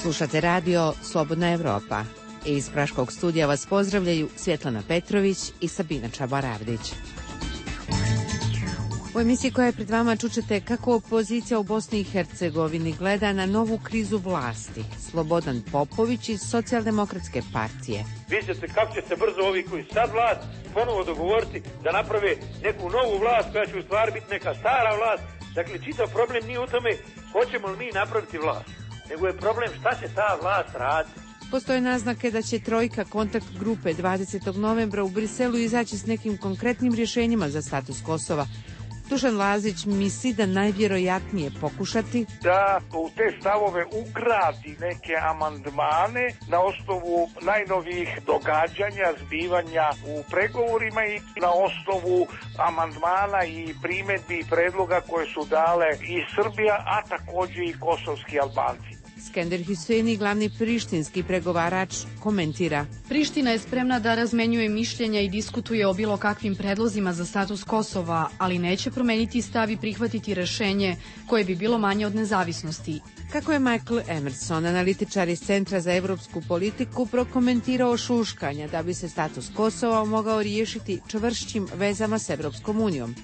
Slušate radio Slobodna Evropa. Iz Praškog studija vas pozdravljaju Svjetlana Petrović i Sabina Čabaravdić. U emisiji koja je pred vama čućete kako opozicija u Bosni i Hercegovini gleda na novu krizu vlasti. Slobodan Popović iz Socijaldemokratske partije. Vidite kako će se brzo ovi koji sad vlast ponovo dogovoriti da naprave neku novu vlast koja će u stvari biti neka stara vlast. Dakle, čitav problem nije u tome hoćemo li mi napraviti vlast, nego je problem šta će ta vlast raditi. Postoje naznake da će trojka kontakt grupe 20. novembra u Briselu izaći s nekim konkretnim rješenjima za status Kosova. Dušan Lazić misli da najvjerojatnije pokušati da u te stavove ugradi neke amandmane na osnovu najnovijih događanja, zbivanja u pregovorima i na osnovu amandmana i primjedbi i predloga koje su dale i Srbija, a također i kosovski Albanci. Skender Hüseini, glavni prištinski pregovarač, komentira. Priština je spremna da razmenjuje mišljenja i diskutuje o bilo kakvim predlozima za status Kosova, ali neće promeniti stav i prihvatiti rješenje koje bi bilo manje od nezavisnosti. Kako je Michael Emerson, analitičar iz Centra za evropsku politiku, prokomentirao šuškanja da bi se status Kosova mogao riješiti čvršćim vezama s Evropskom unijom.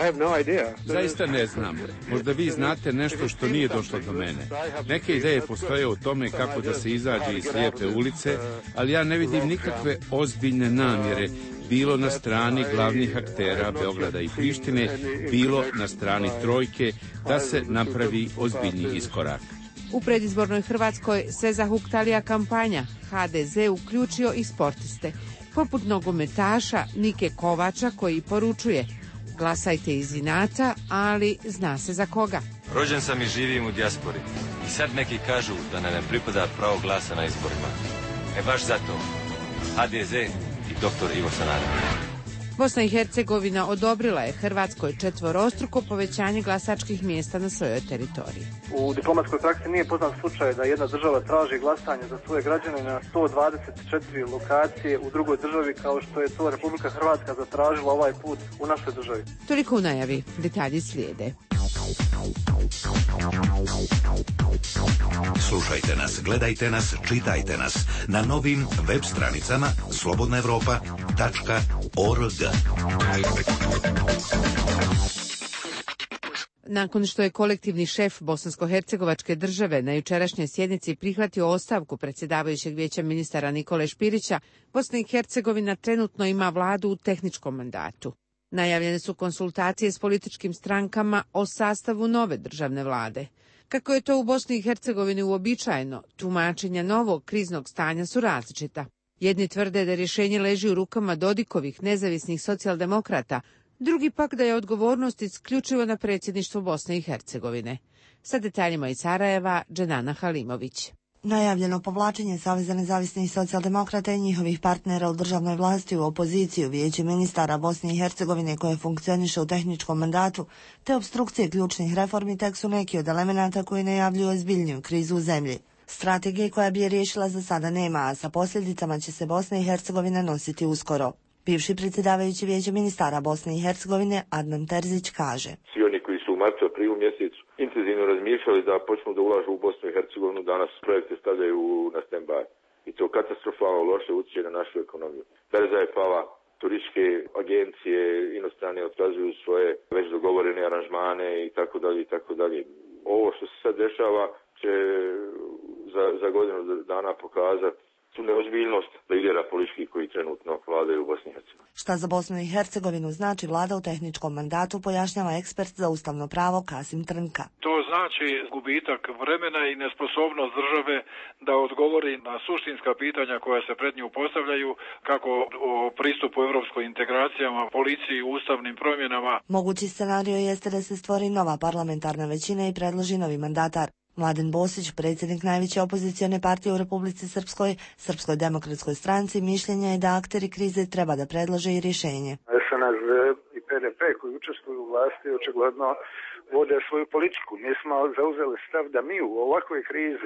Zaista ne znam. Možda vi znate nešto što nije došlo do mene. Neke ideje postoje o tome kako da se izađe iz slijepe ulice, ali ja ne vidim nikakve ozbiljne namjere, bilo na strani glavnih aktera Beograda i Prištine, bilo na strani trojke, da se napravi ozbiljni iskorak. U predizbornoj Hrvatskoj se zahuktalija kampanja. HDZ uključio i sportiste, poput nogometaša Nike Kovača koji poručuje: glasajte iz inata, ali zna se za koga. Rođen sam i živim u dijaspori. I sad neki kažu da nam ne pripada pravo glasa na izborima. Baš zato HDZ i doktor Ivo Sanader. Bosna i Hercegovina odobrila je Hrvatskoj četvorostruko povećanje glasačkih mjesta na svojoj teritoriji. U diplomatskoj praksi nije poznat slučaj da jedna država traži glasanje za svoje građane na 124 lokacije u drugoj državi, kao što je to Republika Hrvatska zatražila ovaj put u našoj državi. Toliko u najavi, detalji slijede. Slušajte nas, gledajte nas, čitajte nas na novim web stranicama slobodnaevropa.org. Nakon što je kolektivni šef bosansko-hercegovačke države na jučerašnjoj sjednici prihvatio ostavku predsjedavajućeg vijeća ministara Nikole Špirića, Bosna i Hercegovina trenutno ima vladu u tehničkom mandatu. Najavljene su konsultacije s političkim strankama o sastavu nove državne vlade. Kako je to u Bosni i Hercegovini uobičajeno, tumačenja novog kriznog stanja su različita. Jedni tvrde da rješenje leži u rukama Dodikovih nezavisnih socijaldemokrata, drugi pak da je odgovornost isključivo na predsjedništvu Bosne i Hercegovine. Sa detaljima iz Sarajeva, Dženana Halimović. Najavljeno povlačenje Saveza nezavisnih socijaldemokrata i njihovih partnera u državnoj vlasti u opoziciju vijeće ministara Bosne i Hercegovine koje funkcioniše u tehničkom mandatu, te obstrukcije ključnih reformi tek su neki od elemenata koji najavljuju ozbiljniju krizu u zemlji. Strategije koja bi je riješila za sada nema, a sa posljedicama će se Bosna i Hercegovina nositi uskoro. Bivši predsjedavajući vijeće ministara Bosne i Hercegovine Adnan Terzić kaže: Svi oni koji su u martu, aprilu mjesecu intenzivno razmišljali da počnu da ulažu u Bosnu i Hercegovinu, danas projekte stavljaju na stand-by. I to katastrofalno loše utječe na našu ekonomiju. Berza je pala, turističke agencije inostrane otkazuju svoje već dogovorene aranžmane i tako dalje i tako dalje. Ovo što se sad dešava će za godinu dana pokazati tu neozbiljnost lidera političkih koji trenutno vladaju u Bosni i Hercegovini. Šta za Bosnu i Hercegovinu znači vlada u tehničkom mandatu, pojašnjava ekspert za ustavno pravo Kasim Trnka. To znači gubitak vremena i nesposobnost države da odgovori na suštinska pitanja koja se pred nju postavljaju, kako o pristupu europskoj integracijama, policiji, ustavnim promjenama. Mogući scenario jeste da se stvori nova parlamentarna većina i predloži novi mandatar. Mladen Bosić, predsjednik najveće opozicione partije u Republici Srpskoj, Srpskoj demokratskoj stranci, mišljenja je da akteri krize treba da predlože i rješenje. SNS i PDP koji učestvuju u vlasti očigledno vode svoju politiku. Mi smo zauzeli stav da mi u ovakvoj krizi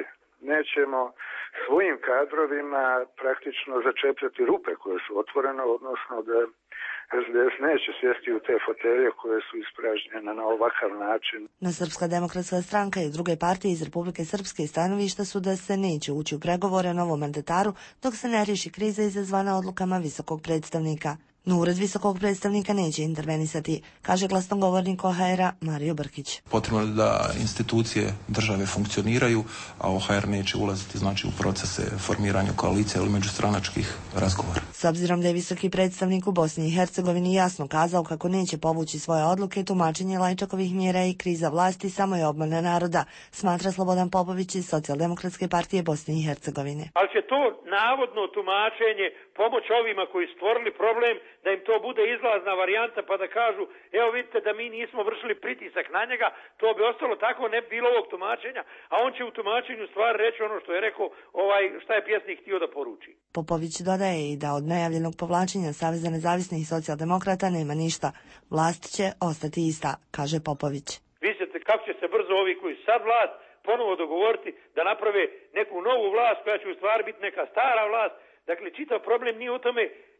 nećemo svojim kadrovima praktično začepljati rupe koje su otvorene, odnosno da SDS neće sjesti u te fotelje koje su ispražnjene na ovakav način. Na Srpska demokratska stranka i druge partije iz Republike Srpske stanovišta su da se neće ući u pregovore novom mandataru dok se ne riješi kriza izazvana odlukama visokog predstavnika. No ured visokog predstavnika neće intervenisati, kaže glasnogovornik OHR-a Mario Brkić. Potrebno je da institucije države funkcioniraju, a OHR neće ulaziti znači u procese formiranja koalicije ili međustranačkih razgovora. S obzirom da je visoki predstavnik u Bosni i Hercegovini jasno kazao kako neće povući svoje odluke, tumačenje Lajčakovih mjera i kriza vlasti samo je obmana naroda, smatra Slobodan Popović iz Socijaldemokratske partije Bosne i Hercegovine. Ali će to navodno tumačenje pomoć ovima koji stvorili problem, da im to bude izlazna varijanta pa da kažu, evo vidite da mi nismo vršili pritisak na njega, to bi ostalo tako, ne bi bilo ovog tumačenja, a on će u tumačenju stvar reći ono što je rekao, šta je pjesnik htio da poruči. Popović dodaje i da od najavljenog povlačenja Saveza nezavisnih socijaldemokrata nema ništa. Vlast će ostati ista, kaže Popović. Vidite kako će se brzo ovi koji sad vlast ponovo dogovoriti da naprave neku novu vlast koja će u stvari biti neka stara vlast. Dakle, čitav problem nije u tome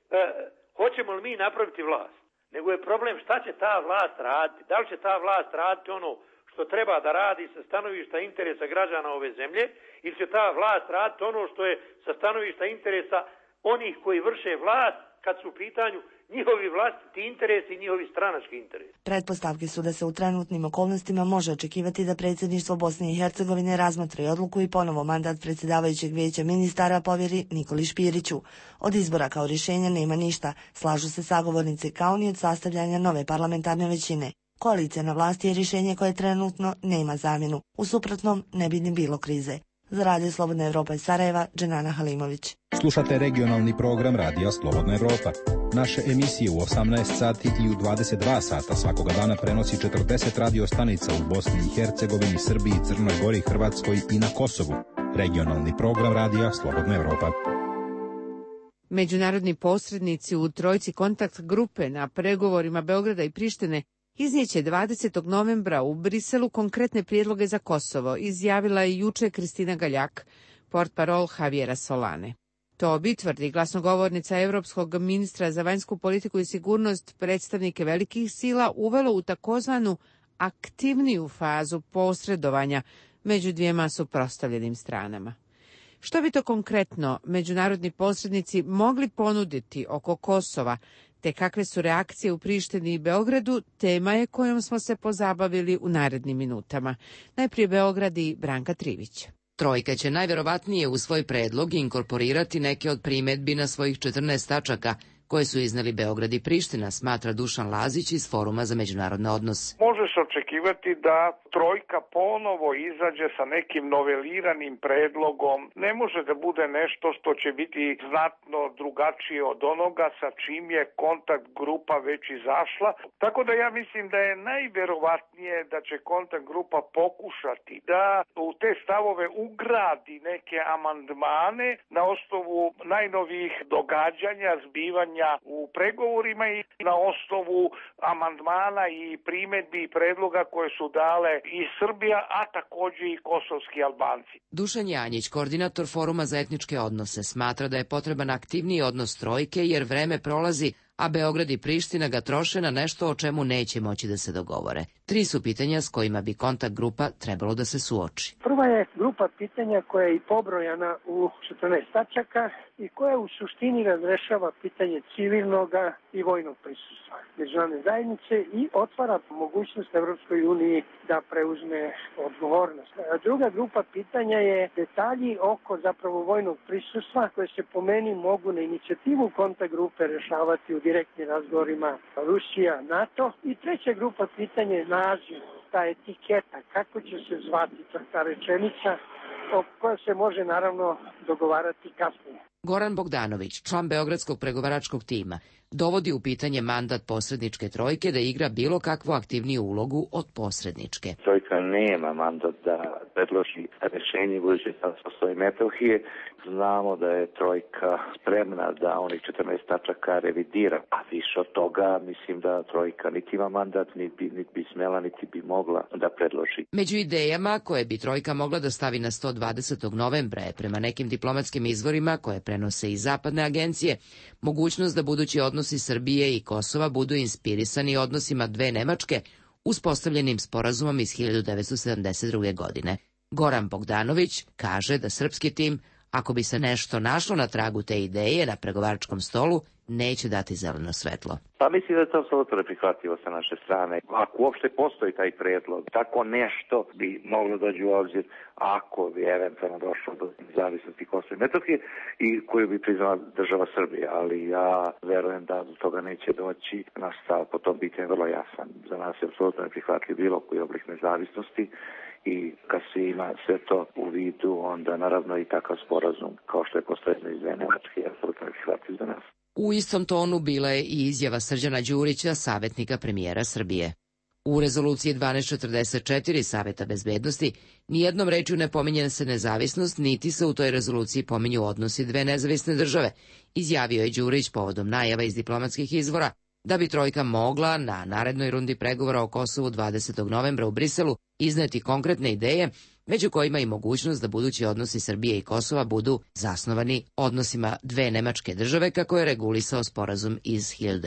hoćemo li mi napraviti vlast, nego je problem šta će ta vlast raditi. Da li će ta vlast raditi ono što treba da radi sa stanovišta interesa građana ove zemlje ili će ta vlast raditi ono što je sa stanovišta interesa onih koji vrše vlast kad su u pitanju njihovi vlastiti interesi i njihovi stranački interesi. Pretpostavke su da se u trenutnim okolnostima može očekivati da predsjedništvo Bosne i Hercegovine razmotri odluku i ponovo mandat predsjedavajućeg vijeća ministara povjeri Nikoli Špiriću. Od izbora kao rješenja nema ništa, slažu se sagovornici, kao ni od sastavljanja nove parlamentarne većine. Koalicija na vlasti je rješenje koje trenutno nema zamjenu. U suprotnom ne bi ni bilo krize. Za Radio Slobodna Evropa iz Sarajeva, Dženana Halimović. Slušate regionalni program Radija Slobodna Evropa. Naše emisije u 18 sati i u 22 sata svakoga dana prenosi 40 radio stanica u Bosni i Hercegovini, Srbiji, Crnoj Gori, Hrvatskoj i na Kosovu. Regionalni program Radija Slobodna Evropa. Međunarodni posrednici u trojci kontakt grupe na pregovorima Beograda i Prištine iznijeće 20. novembra u Briselu konkretne prijedloge za Kosovo, izjavila je juče Kristina Galjak, portparol Javiera Solane. To bi, tvrdi glasnogovornica Evropskog ministra za vanjsku politiku i sigurnost, predstavnike velikih sila uvelo u takozvanu aktivniju fazu posredovanja među dvijema suprotstavljenim stranama. Što bi to konkretno međunarodni posrednici mogli ponuditi oko Kosova, te kakve su reakcije u Prištini i Beogradu, tema je kojom smo se pozabavili u narednim minutama. Najprije Beograd i Branka Trivić. Trojka će najverovatnije u svoj predlog inkorporirati neke od primjedbi na svojih 14 tačaka koje su izneli Beograd i Priština, smatra Dušan Lazić iz Foruma za međunarodne odnose. Može se očekivati da trojka ponovo izađe sa nekim noveliranim predlogom. Ne može da bude nešto što će biti znatno drugačije od onoga sa čim je kontakt grupa već izašla. Tako da ja mislim da je najverovatnije da će kontakt grupa pokušati da u te stavove ugradi neke amandmane na osnovu najnovijih događanja, zbivanja u pregovorima i na osnovu amandmana i primjedbi i predloga koje su dale i Srbija, a također i kosovski Albanci. Dušan Janjić, koordinator Foruma za etničke odnose, smatra da je potreban aktivniji odnos trojke jer vreme prolazi, a Beograd i Priština ga troše na nešto o čemu neće moći da se dogovore. 3 su pitanja s kojima bi kontakt grupa trebalo da se suoči. Prva je grupa pitanja koja je i pobrojana u 14 tačaka i koja u suštini razrešava pitanje civilnog i vojnog prisustva međunarodne zajednice i otvara mogućnost Evropskoj uniji da preuzme odgovornost. Druga grupa pitanja je detalji oko zapravo vojnog prisustva koje se po meni mogu na inicijativu kontakt grupe rešavati u direktnim razgovorima Rusija, NATO. I treća grupa pitanja je naziv, ta etiketa, kako će se zvati ta rečenica koja se može naravno dogovarati kasnije. Goran Bogdanović, član Beogradskog pregovaračkog tima, dovodi u pitanje mandat posredničke trojke da igra bilo kakvu aktivniju ulogu od posredničke. Trojka nema mandat da predloži rešenje buduće Kosova i Metohije. Znamo da je trojka spremna da onih 14 tačaka revidira, a više od toga mislim da trojka niti ima mandat, niti bi smela, niti bi mogla da predloži. Među idejama koje bi trojka mogla da stavi na 120. novembra je prema nekim diplomatskim izvorima koje prenose i zapadne agencije mogućnost da budući odnosi Srbije i Kosova budu inspirisani odnosima dve Nemačke uspostavljenim sporazumom iz 1972. godine. Goran Bogdanović kaže da srpski tim, ako bi se nešto našlo na tragu te ideje na pregovaračkom stolu, neće dati zeleno svetlo. Pa mislim da je to apsolutno neprihvatljivo sa naše strane. Ako uopšte postoji taj predlog, tako nešto bi moglo doći u obzir ako bi eventualno došlo do nezavisnosti Kosova i Metohije i koju bi priznala država Srbija, ali ja verujem da do toga neće doći. Naš stav po tom pitanju je vrlo jasan. Za nas je apsolutno neprihvatljiv bilo koji oblik nezavisnosti i kad se ima sve to u vidu, onda naravno i takav sporazum kao što je postojeći iz Nemačke je apsolutno neprihvatljiv za nas. U istom tonu bila je i izjava Srđana Đurića, savjetnika premijera Srbije. U rezoluciji 1244 Saveta bezbednosti nijednom rečju ne pominje se nezavisnost, niti se u toj rezoluciji pominju odnosi dve nezavisne države, izjavio je Đurić povodom najava iz diplomatskih izvora da bi trojka mogla na narednoj rundi pregovora o Kosovu 20. novembra u Briselu izneti konkretne ideje, među kojima i mogućnost da budući odnosi Srbije i Kosova budu zasnovani odnosima dve Nemačke države, kako je regulisao sporazum iz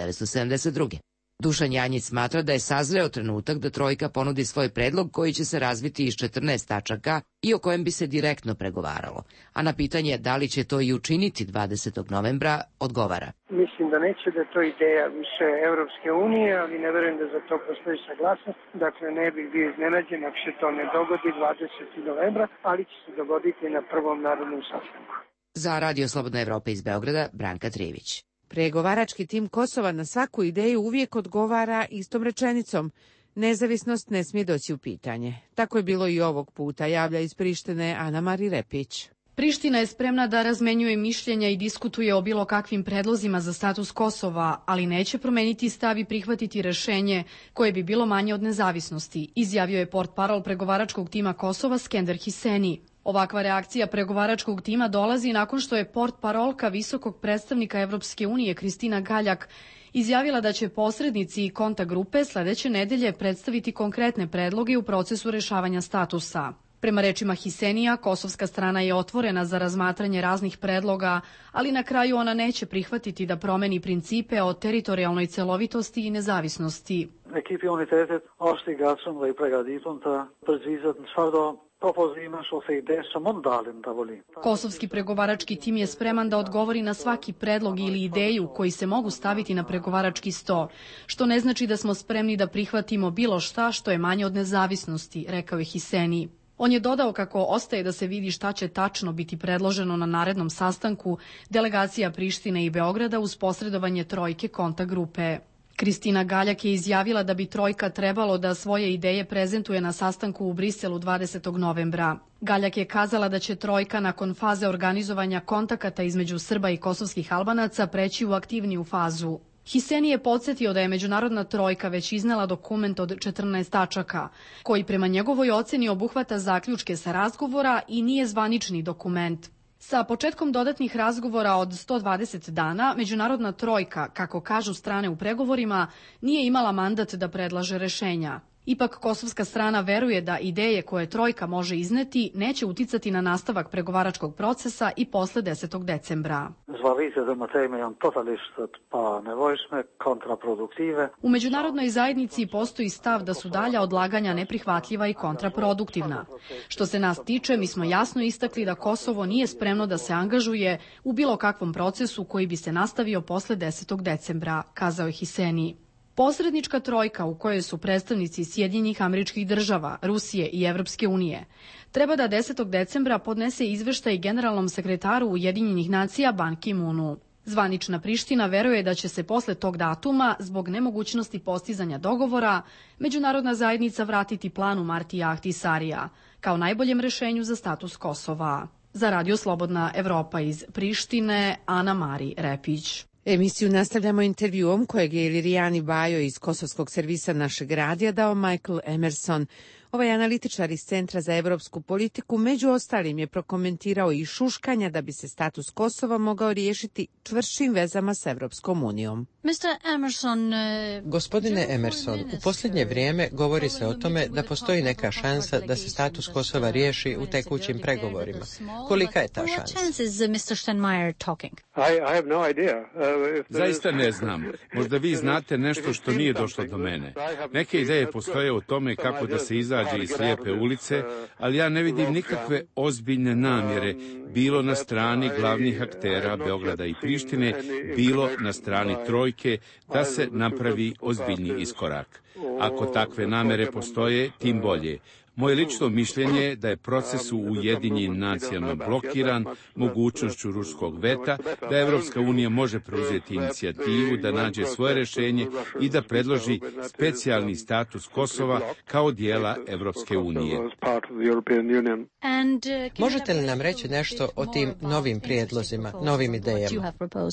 1972. Dušan Janjić smatra da je sazreo trenutak da trojka ponudi svoj predlog koji će se razviti iz 14 tačaka i o kojem bi se direktno pregovaralo. A na pitanje da li će to i učiniti 20. novembra odgovara. Mislim da neće, da je to ideja više Evropske unije, ali ne verujem da za to postoji saglasnost. Dakle, ne bih bio iznenađen ako se to ne dogodi 20. novembra, ali će se dogoditi na prvom narodnom sastanku. Za Radio Slobodna Evropa iz Beograda, Branka Trivić. Pregovarački tim Kosova na svaku ideju uvijek odgovara istom rečenicom: nezavisnost ne smije doći u pitanje. Tako je bilo i ovog puta, javlja iz Prištine Ana-Mari Repić. Priština je spremna da razmenjuje mišljenja i diskutuje o bilo kakvim predlozima za status Kosova, ali neće promeniti stav i prihvatiti rešenje koje bi bilo manje od nezavisnosti, izjavio je portparol pregovaračkog tima Kosova Skender Hiseni. Ovakva reakcija pregovaračkog tima dolazi nakon što je portparolka visokog predstavnika Evropske unije Kristina Galjak izjavila da će posrednici i kontakt grupe sledeće nedelje predstaviti konkretne predloge u procesu rešavanja statusa. Prema rečima Hisenija, kosovska strana je otvorena za razmatranje raznih predloga, ali na kraju ona neće prihvatiti da promeni principe o teritorijalnoj celovitosti i nezavisnosti. Kosovski pregovarački tim je spreman da odgovori na svaki predlog ili ideju koji se mogu staviti na pregovarački sto, što ne znači da smo spremni da prihvatimo bilo šta što je manje od nezavisnosti, rekao je Hiseni. On je dodao kako ostaje da se vidi šta će tačno biti predloženo na narednom sastanku delegacija Prištine i Beograda uz posredovanje trojke kontakt grupe. Kristina Galjak je izjavila da bi trojka trebalo da svoje ideje prezentuje na sastanku u Briselu 20. novembra. Galjak je kazala da će trojka nakon faze organizovanja kontakata između Srba i kosovskih Albanaca preći u aktivniju fazu. Hiseni je podsjetio da je međunarodna trojka već iznela dokument od 14 tačaka, koji prema njegovoj oceni obuhvata zaključke sa razgovora i nije zvanični dokument. Sa početkom dodatnih razgovora od 120 dana, međunarodna trojka, kako kažu strane u pregovorima, nije imala mandat da predlaže rešenja. Ipak kosovska strana veruje da ideje koje trojka može izneti neće uticati na nastavak pregovaračkog procesa i posle 10. decembra. U međunarodnoj zajednici postoji stav da su dalja odlaganja neprihvatljiva i kontraproduktivna. Što se nas tiče, mi smo jasno istakli da Kosovo nije spremno da se angažuje u bilo kakvom procesu koji bi se nastavio posle 10. decembra, kazao je Hiseni. Posrednička trojka u kojoj su predstavnici Sjedinjenih Američkih Država, Rusije i Evropske unije treba da 10. decembra podnese izveštaj generalnom sekretaru Ujedinjenih nacija Ban Ki-moonu. Zvanična Priština veruje da će se posle tog datuma, zbog nemogućnosti postizanja dogovora, međunarodna zajednica vratiti planu Martija Ahtisarija kao najboljem rešenju za status Kosova. Za Radio Slobodna Evropa iz Prištine, Ana-Mari Repić. Emisiju nastavljamo intervjuom kojeg je Ilirijani Bajo iz kosovskog servisa našeg radija dao Michael Emerson. Ovaj analitičar iz Centra za evropsku politiku među ostalim je prokomentirao i šuškanja da bi se status Kosova mogao riješiti čvršćim vezama s Evropskom unijom. Gospodine Emerson, u posljednje vrijeme govori se o tome da postoji neka šansa da se status Kosova riješi u tekućim pregovorima. Kolika je ta šansa? Zaista ne znam. Možda vi znate nešto što nije došlo do mene. Neke ideje postoje o tome kako da se izađe iz slijepe ulice, ali ja ne vidim nikakve ozbiljne namjere, bilo na strani glavnih aktera Beograda i Prištine, bilo na strani trojke, da se napravi ozbiljni iskorak. Ako takve namere postoje, tim bolje. Moje lično mišljenje je da je proces u Ujedinjenim nacijama blokiran mogućnošću ruskog veta, da Evropska unija može preuzeti inicijativu da nađe svoje rješenje i da predloži specijalni status Kosova kao dijela Evropske unije. Možete li nam reći nešto o tim novim prijedlozima, novim idejama?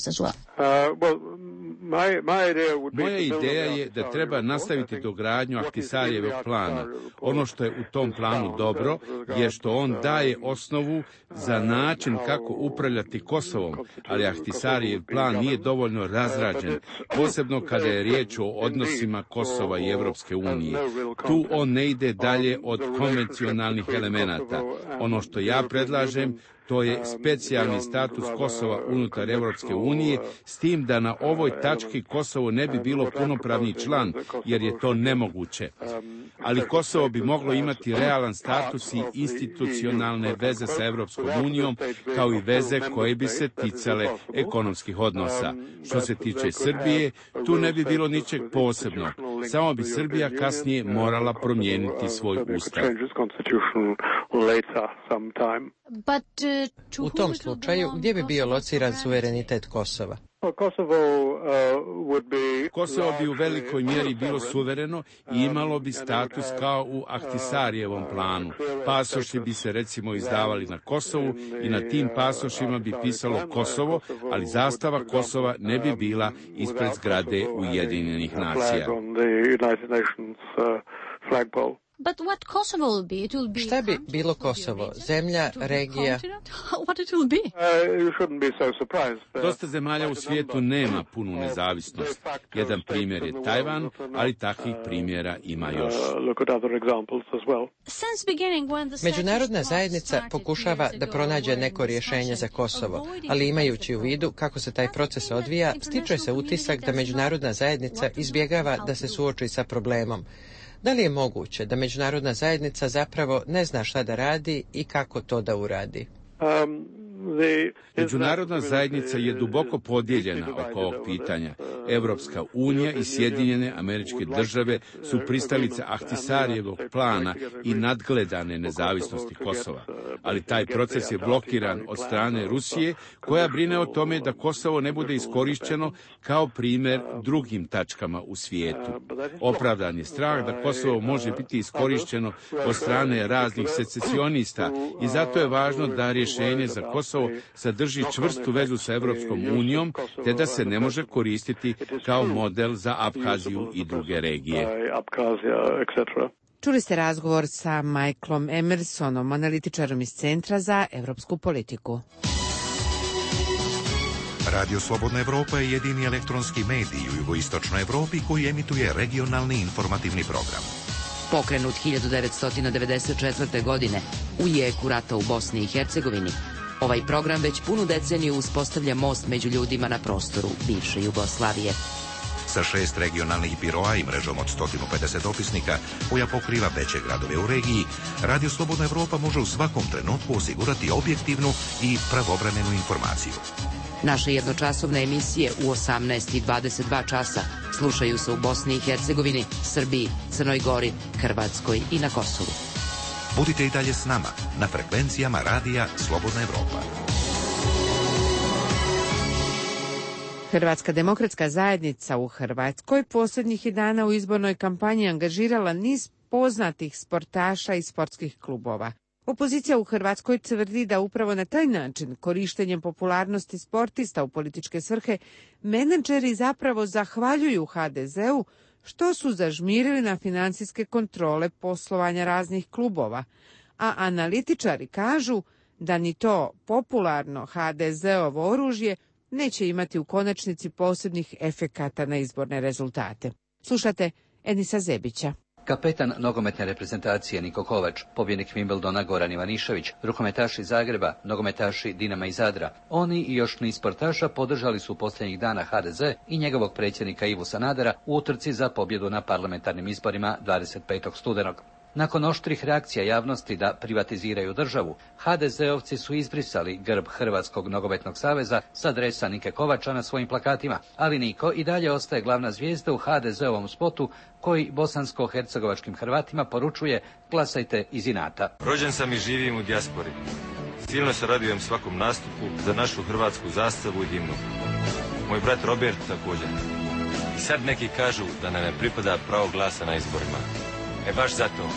Moja ideja je da treba nastaviti dogradnju Ahtisarijevog plana. Ono što je u tom planu dobro je što on daje osnovu za način kako upravljati Kosovom, ali Ahtisarijev plan nije dovoljno razrađen, posebno kada je riječ o odnosima Kosova i Evropske unije. Tu on ne ide dalje od konvencionalnih elemenata. Ono što ja predlažem, to je specijalni status Kosova unutar Evropske unije, s tim da na ovoj tački Kosovo ne bi bilo punopravni član, jer je to nemoguće. Ali Kosovo bi moglo imati realan status i institucionalne veze sa Evropskom unijom, kao i veze koje bi se ticale ekonomskih odnosa. Što se tiče Srbije, tu ne bi bilo ničeg posebnog. Samo bi Srbija kasnije morala promijeniti svoj ustav. U tom slučaju, gdje bi bio lociran suverenitet Kosova? Kosovo bi u velikoj mjeri bilo suvereno i imalo bi status kao u Ahtisarijevom planu. Pasoši bi se recimo izdavali na Kosovu i na tim pasošima bi pisalo Kosovo, ali zastava Kosova ne bi bila ispred zgrade Ujedinjenih nacija. Šta bi bilo Kosovo? Zemlja, regija? Dosta zemalja u svijetu nema punu nezavisnost. Jedan primjer je Tajvan, ali takvih primjera ima još. Međunarodna zajednica pokušava da pronađe neko rješenje za Kosovo, ali imajući u vidu kako se taj proces odvija, stiče se utisak da međunarodna zajednica izbjegava da se suoči sa problemom. Da li je moguće da međunarodna zajednica zapravo ne zna šta da radi i kako to da uradi? Međunarodna zajednica je duboko podijeljena oko ovog pitanja. Evropska unija i Sjedinjene Američke Države su pristalice Ahtisarijevog plana i nadgledane nezavisnosti Kosova. Ali taj proces je blokiran od strane Rusije, koja brine o tome da Kosovo ne bude iskorišćeno kao primjer drugim tačkama u svijetu. Opravdan je strah da Kosovo može biti iskorišćeno od strane raznih secesionista i zato je važno da rješenje za Kosovo sadrži čvrstu vezu sa Evropskom unijom, te da se ne može koristiti kao model za Abhaziju i druge regije. Čuli ste razgovor sa Michaelom Emersonom, analitičarom iz Centra za evropsku politiku. Radio Slobodna Evropa je jedini elektronski medij u jugoistočnoj Evropi koji emituje regionalni informativni program. Pokrenut 1994. godine u jeku rata u Bosni i Hercegovini, ovaj program već punu deceniju uspostavlja most među ljudima na prostoru bivše Jugoslavije. Sa 6 regionalnih biroa i mrežom od 150 opisnika koja pokriva veće gradove u regiji, Radio Slobodna Evropa može u svakom trenutku osigurati objektivnu i pravovremenu informaciju. Naše jednočasovne emisije u 18 i 22 časa slušaju se u Bosni i Hercegovini, Srbiji, Crnoj Gori, Hrvatskoj i na Kosovu. Budite i dalje s nama na frekvencijama Radija Slobodna Evropa. Hrvatska demokratska zajednica u Hrvatskoj posljednjih je dana u izbornoj kampanji angažirala niz poznatih sportaša i sportskih klubova. Opozicija u Hrvatskoj tvrdi da upravo na taj način, korištenjem popularnosti sportista u političke svrhe, menadžeri zapravo zahvaljuju HDZ-u što su zažmirili na financijske kontrole poslovanja raznih klubova, a analitičari kažu da ni to popularno HDZ-ovo oružje neće imati u konačnici posebnih efekata na izborne rezultate. Slušate Enisa Zebića. Kapetan nogometne reprezentacije Niko Kovač, pobjednik Wimbledona Goran Ivanišević, rukometaši Zagreba, nogometaši Dinama i Zadra. Oni i još niz sportaša podržali su posljednjih dana HDZ i njegovog predsjednika Ivu Sanadera u utrci za pobjedu na parlamentarnim izborima 25. studenog. Nakon oštrih reakcija javnosti da privatiziraju državu, HDZ-ovci su izbrisali grb Hrvatskog nogometnog saveza s adresa Nike Kovača na svojim plakatima, ali Niko i dalje ostaje glavna zvijezda u HDZ-ovom spotu koji bosansko-hercegovačkim Hrvatima poručuje: glasajte iz inata. Rođen sam i živim u dijaspori. Silno se radujem svakom nastupu za našu hrvatsku zastavu i himnu. Moj brat Robert također. I sad neki kažu da nam ne pripada pravo glasa na izborima. Baš zato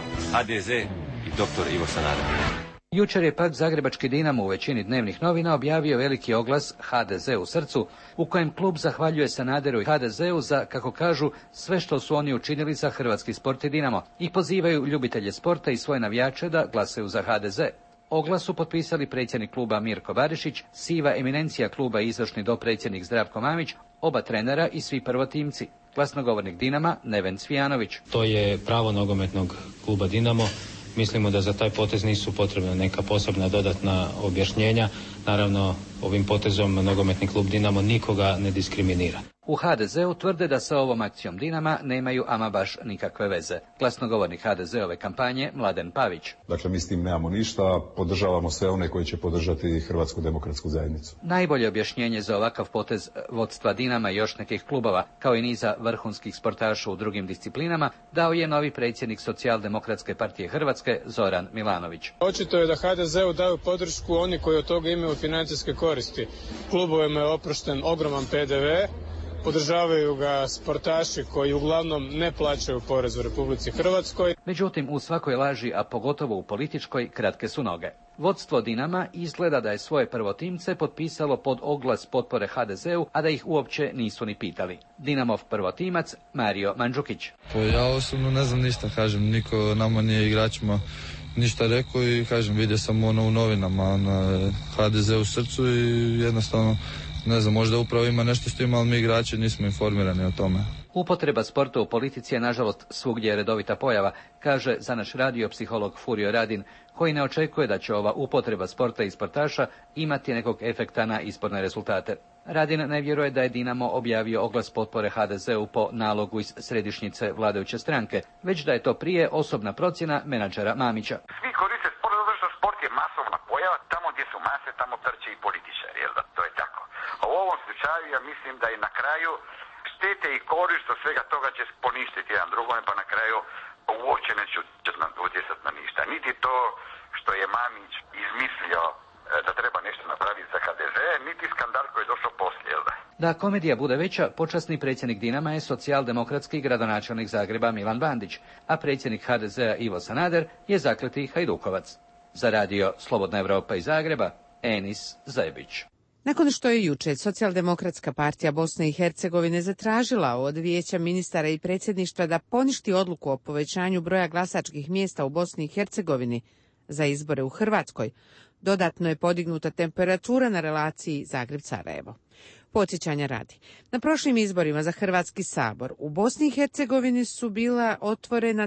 HDZ i doktor Ivo Sanader. Jučer je pak zagrebački Dinamo u većini dnevnih novina objavio veliki oglas HDZ u srcu, u kojem klub zahvaljuje Sanaderu i HDZ-u za, kako kažu, sve što su oni učinili za hrvatski sport i Dinamo i pozivaju ljubitelje sporta i svoje navijače da glasaju za HDZ. Oglas su potpisali predsjednik kluba Mirko Barišić, siva eminencija kluba i izvršni dopredsjednik Zdravko Mamić, oba trenera i svi prvotimci. Glasnogovornik Dinama Neven Cvijanović. To je pravo nogometnog kluba Dinamo. Mislimo da za taj potez nisu potrebna neka posebna dodatna objašnjenja. Naravno, ovim potezom nogometni klub Dinamo nikoga ne diskriminira. U HDZ-u tvrde da sa ovom akcijom Dinama nemaju ama baš nikakve veze. Glasnogovornik HDZ-ove kampanje Mladen Pavić. Dakle, mi s tim nemamo ništa, podržavamo sve one koji će podržati Hrvatsku demokratsku zajednicu. Najbolje objašnjenje za ovakav potez vodstva Dinama i još nekih klubova, kao i niza vrhunskih sportaša u drugim disciplinama, dao je novi predsjednik Socijaldemokratske partije Hrvatske Zoran Milanović. Očito je da HDZ-u daju podršku oni koji od toga imaju financijske koristi. Klubovima je oprošten ogroman PDV, podržavaju ga sportaši koji uglavnom ne plaćaju porez u Republici Hrvatskoj. Međutim, u svakoj laži, a pogotovo u političkoj, kratke su noge. Vodstvo Dinama izgleda da je svoje prvotimce potpisalo pod oglas potpore HDZ-u, a da ih uopće nisu ni pitali. Dinamov prvotimac Mario Mandžukić. Ja osobno ne znam ništa, kažem, niko nama nije igračima ništa rekao i kažem, vidio sam ono u novinama na HDZ u srcu i jednostavno ne znam, možda upravo ima nešto s tim, ali mi igrači nismo informirani o tome. Upotreba sporta u politici je nažalost svugdje redovita pojava, kaže za naš radio psiholog Furio Radin, koji ne očekuje da će ova upotreba sporta i sportaša imati nekog efekta na izborne rezultate. Radin ne vjeruje da je Dinamo objavio oglas potpore HDZ-u po nalogu iz središnjice vladajuće stranke, već da je to prije osobna procjena menadžera Mamića. Svi koriste sport zato što sport je masovna pojava, tamo gdje su mase, tamo trče i političari, jel da? To je tako. A u ovom slučaju ja mislim da je na kraju štete i korist od svega toga će poništiti jedan drugome, pa na kraju uopće neće utjecati na ništa. Niti to što je Mamić izmislio da treba nešto napraviti za HDZ, niti skandal koji je došao poslije, jel da? Da komedija bude veća, počasni predsjednik Dinama je socijaldemokratski gradonačelnik Zagreba Milan Bandić, a predsjednik HDZ-a Ivo Sanader je zakleti Hajdukovac. Za radio Slobodna Evropa iz Zagreba, Enis Zebić. Nakon što je jučer Socijaldemokratska partija Bosne i Hercegovine zatražila od Vijeća ministara i predsjedništva da poništi odluku o povećanju broja glasačkih mjesta u Bosni i Hercegovini za izbore u Hrvatskoj, dodatno je podignuta temperatura na relaciji Zagreb-Sarajevo. Podsjećanja radi. Na prošlim izborima za Hrvatski sabor u Bosni i Hercegovini su bila otvorena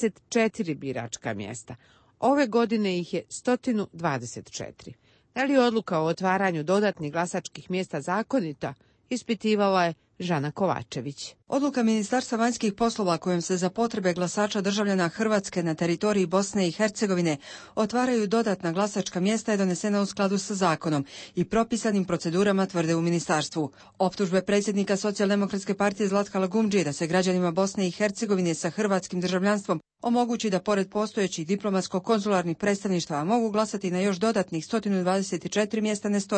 34 biračka mjesta. Ove godine ih je 124. Da li je odluka o otvaranju dodatnih glasačkih mjesta zakonita, ispitivala je Žana Kovačević. Odluka Ministarstva vanjskih poslova kojom se za potrebe glasača državljana Hrvatske na teritoriji Bosne i Hercegovine otvaraju dodatna glasačka mjesta je donesena u skladu sa zakonom i propisanim procedurama, tvrde u ministarstvu. Optužbe predsjednika Socijaldemokratske partije Zlatka Lagumdžije da se građanima Bosne i Hercegovine sa hrvatskim državljanstvom omogući da pored postojećih diplomatsko-konzularnih predstavništva mogu glasati na još dodatnih 124 mjesta ne stoje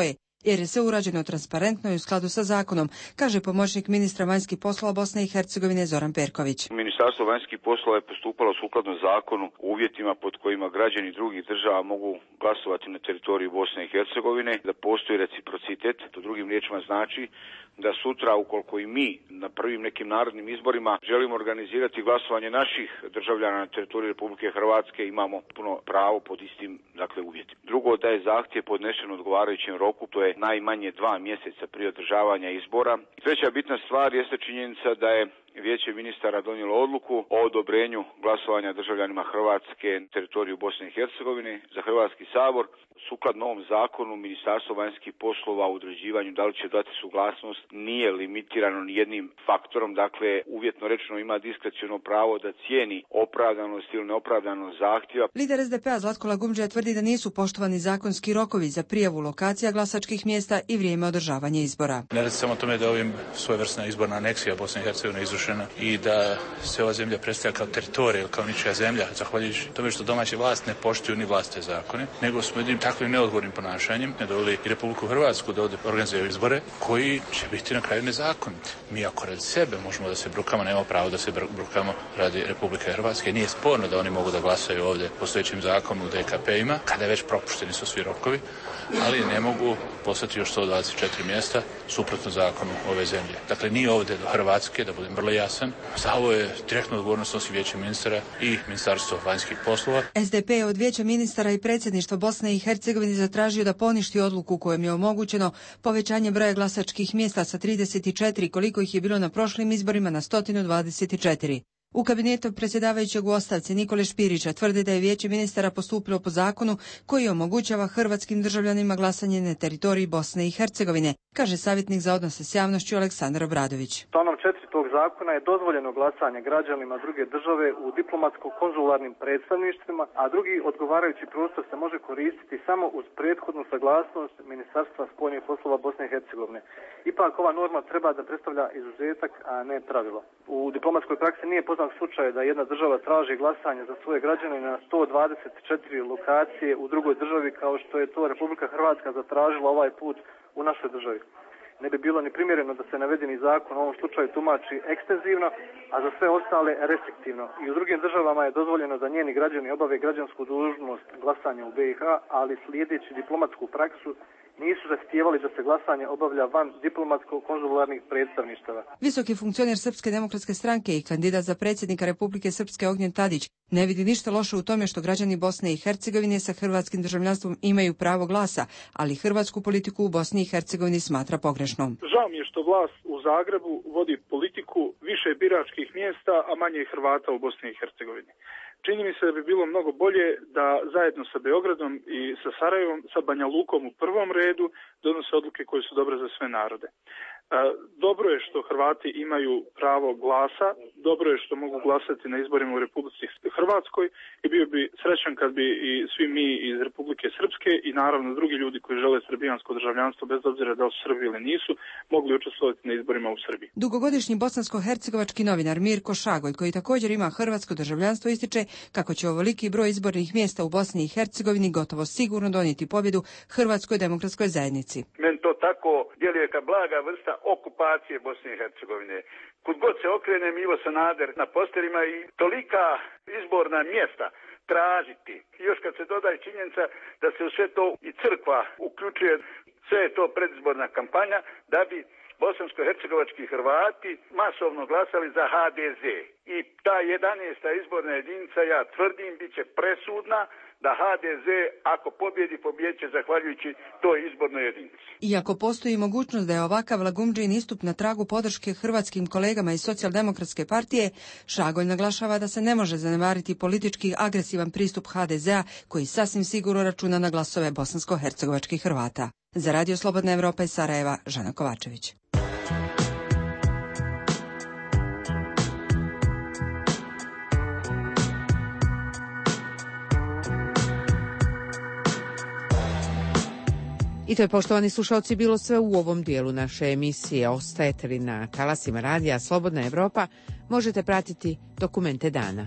jer je sve urađeno transparentno i u skladu sa zakonom, kaže pomoćnik ministra vanjskih poslova Bosne i Hercegovine Zoran Perković. Ministarstvo vanjskih poslova je postupalo sukladno zakonu u uvjetima pod kojima građani drugih država mogu glasovati na teritoriju Bosne i Hercegovine, da postoji reciprocitet. To drugim riječima znači da sutra, ukoliko i mi na prvim nekim narodnim izborima želimo organizirati glasovanje naših državljana na teritoriju Republike Hrvatske, imamo puno pravo pod istim uvjetima. Drugo, da je zahtjev podnesen u odgovarajućem roku, to je najmanje 2 mjeseca prije održavanja izbora. Treća bitna stvar jeste činjenica da je Vijeće ministara donijelo odluku o odobrenju glasovanja državljanima Hrvatske na teritoriju Bosne i Hercegovine za Hrvatski sabor. Sukladno ovom zakonu, Ministarstvo vanjskih poslova u određivanju da li će dati suglasnost nije limitirano ni jednim faktorom, dakle uvjetno rečeno ima diskreciono pravo da cijeni opravdanost ili neopravdanost zahtjeva. Lider SDP-a Zlatko Lagumdžija tvrdi da nisu poštovani zakonski rokovi za prijavu lokacija glasačkih mjesta i vrijeme održavanja izbora. Ne radi samo o tome da ovim svojevrsna izborna aneksija Bosne i Hercegovine izvršena i da se ova zemlja predstavlja kao teritorij, kao ničija zemlja, zahvaljujući tome što domaće vlasti ne poštuju ni vlastite zakone, nego smo jednim takvim neodgovornim ponašanjem ne doveli i Republiku Hrvatsku da ovdje organizuje izbore koji će biti na kraju nezakoniti. Mi ako radi sebe možemo da se brukamo, nemamo pravo da se brukamo radi Republike Hrvatske. Nije sporno da oni mogu da glasaju ovdje postojećim zakonom u DKP-ima, kada već propušteni su svi rokovi, ali ne mogu poslati još 124 mjesta suprotno zakonu ove zemlje. Dakle, nije ovdje do Hrvatske, da budem vrlo jasan. Za ovo je direktno odgovornost nosi Vijeće ministara i Ministarstvo vanjskih poslova. SDP je od Vijeća ministara i predsjedništva Bosne i Hercegovine zatražio da poništi odluku kojom je omogućeno povećanje broja glasačkih mjesta sa 34, koliko ih je bilo na prošlim izborima, na 124. U kabinetu predsjedavajućeg u ostavci Nikole Špirića tvrde da je Vijeće ministara postupilo po zakonu koji omogućava hrvatskim državljanima glasanje na teritoriji Bosne i Hercegovine, kaže savjetnik za odnose s javnošću Aleksandar Obradović. Članom 4 tog zakona je dozvoljeno glasanje građanima druge države u diplomatsko-konzularnim predstavništvima, a drugi odgovarajući prostor se može koristiti samo uz prethodnu saglasnost Ministarstva spoljnih poslova Bosne i Hercegovine. Ipak ova norma treba da predstavlja izuzetak, a ne pravilo. U diplomatskoj praksi nije poznat slučaj da jedna država traži glasanje za svoje građane na 124 lokacije u drugoj državi, kao što je to Republika Hrvatska zatražila ovaj put u našoj državi. Ne bi bilo ni primjereno da se navedeni zakon u ovom slučaju tumači ekstenzivno, a za sve ostale restriktivno. I u drugim državama je dozvoljeno da njeni građani obave građansku dužnost glasanja u BiH, ali slijedeći diplomatsku praksu nisu zahtijevali da se glasanje obavlja van diplomatsko-konzularnih predstavništava. Visoki funkcioner Srpske demokratske stranke i kandidat za predsjednika Republike Srpske Ognjen Tadić ne vidi ništa loše u tome što građani Bosne i Hercegovine sa hrvatskim državljanstvom imaju pravo glasa, ali hrvatsku politiku u Bosni i Hercegovini smatra pogrešnom. Žao mi je što vlast u Zagrebu vodi politiku više biračkih mjesta, a manje Hrvata u Bosni i Hercegovini. Čini mi se da bi bilo mnogo bolje da zajedno sa Beogradom i sa Sarajevom, sa Banja Lukom u prvom redu, donose odluke koje su dobre za sve narode. Dobro je što Hrvati imaju pravo glasa, dobro je što mogu glasati na izborima u Republici Hrvatskoj i bio bi srećan kad bi i svi mi iz Republike Srpske i naravno drugi ljudi koji žele srbijansko državljanstvo, bez obzira da li su Srbi ili nisu, mogli učestvovati na izborima u Srbiji. Dugogodišnji bosansko-hercegovački novinar Mirko Šagoj, koji također ima hrvatsko državljanstvo, ističe kako će ovoliki broj izbornih mjesta u Bosni i Hercegovini gotovo sigurno donijeti pobjedu Hrvatskoj demokratskoj zajednici. Meni to tako djeluje kao blaga vrsta okupacije Bosne i Hercegovine. Kud god se okrene Ivo Sanader na posterima i tolika izborna mjesta tražiti. I još kad se dodaje činjenica da se u sve to i crkva uključuje, sve je to predizborna kampanja da bi bosansko-hercegovački Hrvati masovno glasali za HDZ. I ta 11. izborna jedinica, ja tvrdim, bit će presudna da HDZ, ako pobjedi, pobjeće zahvaljujući toj izbornoj jedinici. Iako postoji mogućnost da je ovakav Lagumdžin istup na tragu podrške hrvatskim kolegama iz Socijaldemokratske partije, Šagoj naglašava da se ne može zanemariti politički agresivan pristup HDZ-a, koji sasvim sigurno računa na glasove bosansko-hercegovačkih Hrvata. Za Radio Slobodna Evropa iz Sarajeva, Žana Kovačević. I to je, poštovani slušalci, bilo sve u ovom dijelu naše emisije. Ostajete li na talasima radija Slobodna Evropa, možete pratiti dokumente dana.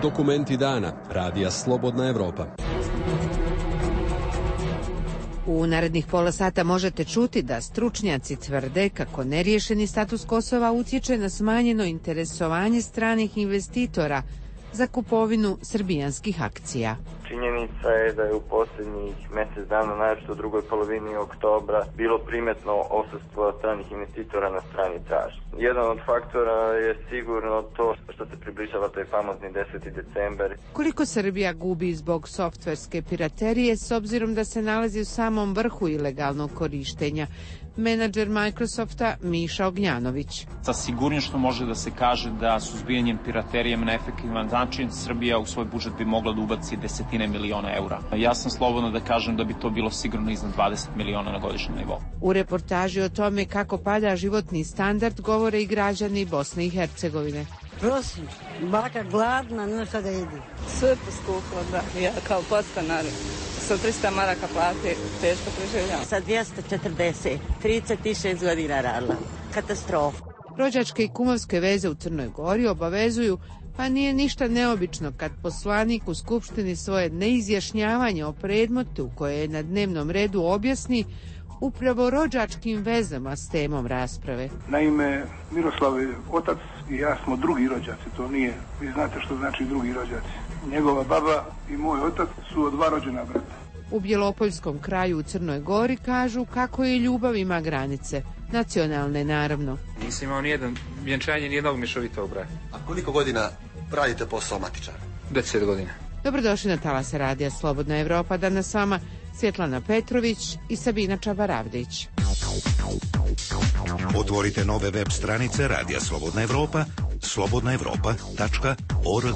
Dokumenti dana Radija Slobodna Evropa. U narednih pola sata možete čuti da stručnjaci tvrde kako neriješeni status Kosova utječe na smanjeno interesovanje stranih investitora za kupovinu srbijanskih akcija. Činjenica je da je u posljednjih mjesec dana, naročito u drugoj polovini oktobra, bilo primetno odsustvo stranih investitora na strani tražnje. Jedan od faktora je sigurno to što se približava taj famozni 10. decembar. Koliko Srbija gubi zbog softverske piraterije s obzirom da se nalazi u samom vrhu ilegalnog korištenja? Menadžer Microsofta Miša Ognjanović. Sa sigurnošću može da se kaže da suzbijanjem piraterije na efektivan način Srbija u svoj budžet bi mogla da ubaci desetine miliona eura. Ja sam slobodno da kažem da bi to bilo sigurno iznad 20 miliona na godišnjem nivou. U reportaži o tome kako pada životni standard govore i građani Bosne i Hercegovine. Prosim, baka gladna, nema šta da jedi. Sve poskuplo, da. Ja kao podstanar sa 300 maraka plate teško preživljam. Sa 240, 36 godina radila. Katastrofa. Rođačke i kumovske veze u Crnoj Gori obavezuju, pa nije ništa neobično kad poslanik u Skupštini svoje neizjašnjavanje o predmetu koje je na dnevnom redu objasni upravo rođačkim vezama s temom rasprave. Naime, Miroslav je otac i ja smo drugi rođaci, to nije, vi znate što znači drugi rođaci. Njegova baba i moj otac su od dva rođena brata. U Bjelopoljskom kraju u Crnoj Gori kažu kako i ljubav ima granice, nacionalne naravno. Nisam imao nijedan vjenčanje, nijednog mješovitog braka. A koliko godina radite posao matičara? 10 godina. Dobrodošli na Talase Radija Slobodna Evropa, danas s vama Svjetlana Petrović i Sabina Čabaravdić. Otvorite nove web stranice Radija Slobodna Evropa, slobodnaevropa.org.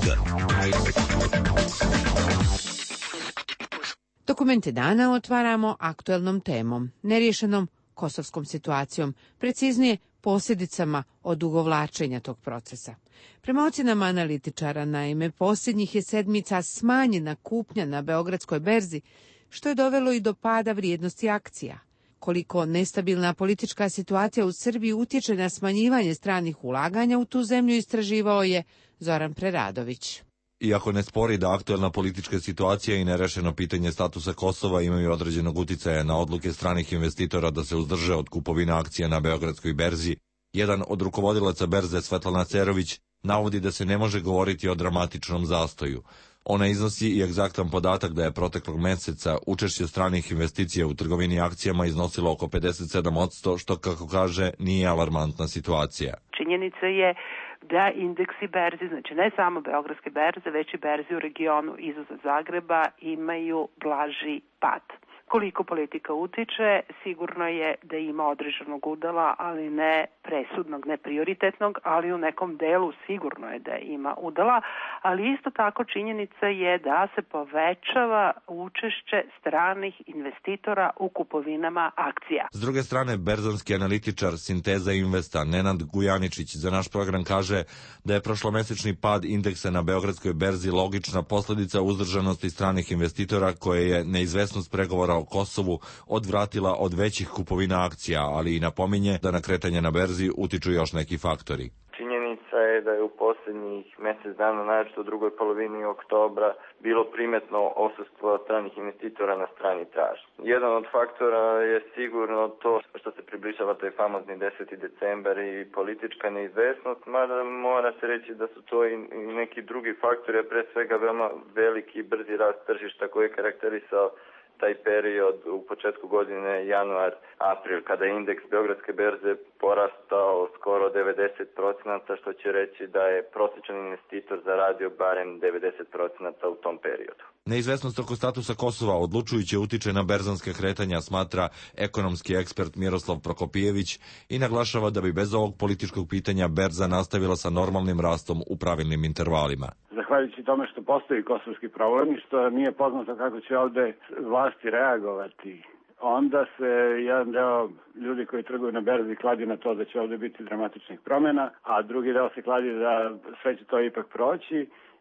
Dokumente dana otvaramo aktuelnom temom, neriješenom kosovskom situacijom, preciznije posljedicama odugovlačenja tog procesa. Prema ocjenama analitičara, naime, posljednjih je sedmica smanjena kupnja na Beogradskoj berzi, što je dovelo i do pada vrijednosti akcija. Koliko nestabilna politička situacija u Srbiji utječe na smanjivanje stranih ulaganja u tu zemlju istraživao je Zoran Preradović. Iako ne spori da aktuelna politička situacija i nerešeno pitanje statusa Kosova imaju određenog uticaja na odluke stranih investitora da se uzdrže od kupovine akcija na Beogradskoj berzi, jedan od rukovodilaca berze Svetlana Cerović navodi da se ne može govoriti o dramatičnom zastoju. Ona iznosi i egzaktan podatak da je proteklog meseca učešće stranih investicija u trgovini akcijama iznosilo oko 57%, što, kako kaže, nije alarmantna situacija. Činjenica je da indeksi berzi, znači ne samo Beogradske berze, već i berzi u regionu izuzev Zagreba imaju blaži pad. Koliko politika utiče, sigurno je da ima određenog udela, ali ne presudnog, ne prioritetnog, ali u nekom delu sigurno je da ima udela, ali isto tako činjenica je da se povećava učešće stranih investitora u kupovinama akcija. S druge strane, berzanski analitičar Sinteza Investa Nenad Gujaničić za naš program kaže da je prošlomesečni pad indeksa na Beogradskoj berzi logična posljedica uzdržanosti stranih investitora koje je neizvesnost pregovora o Kosovu odvratila od većih kupovina akcija, ali i napominje da na kretanje na berzi utiču još neki faktori. Činjenica je da je u posljednjih mjesec dana, naročito u drugoj polovini oktobra, bilo primetno odsustvo stranih investitora na strani tražnje. Jedan od faktora je sigurno to što se približava taj famozni 10. decembar i politička neizvesnost, mada mora se reći da su to i neki drugi faktori, a pre svega veoma veliki i brzi rast tržišta koji je karakterisao taj period u početku godine, januar, april, kada je indeks Beogradske berze porastao skoro 90%, što će reći da je prosječan investitor zaradio barem 90% u tom periodu. Neizvesnost oko statusa Kosova odlučujuće utiče na berzanske kretanja, smatra ekonomski ekspert Miroslav Prokopijević i naglašava da bi bez ovog političkog pitanja berza nastavila sa normalnim rastom u pravilnim intervalima. Zahvaljujući tome što postoji kosovski problem i što nije poznato kako će ovde vlasti reagovati, onda se jedan deo ljudi koji trguju na berzi kladi na to da će ovde biti dramatičnih promjena, a drugi deo se kladi da sve će to ipak proći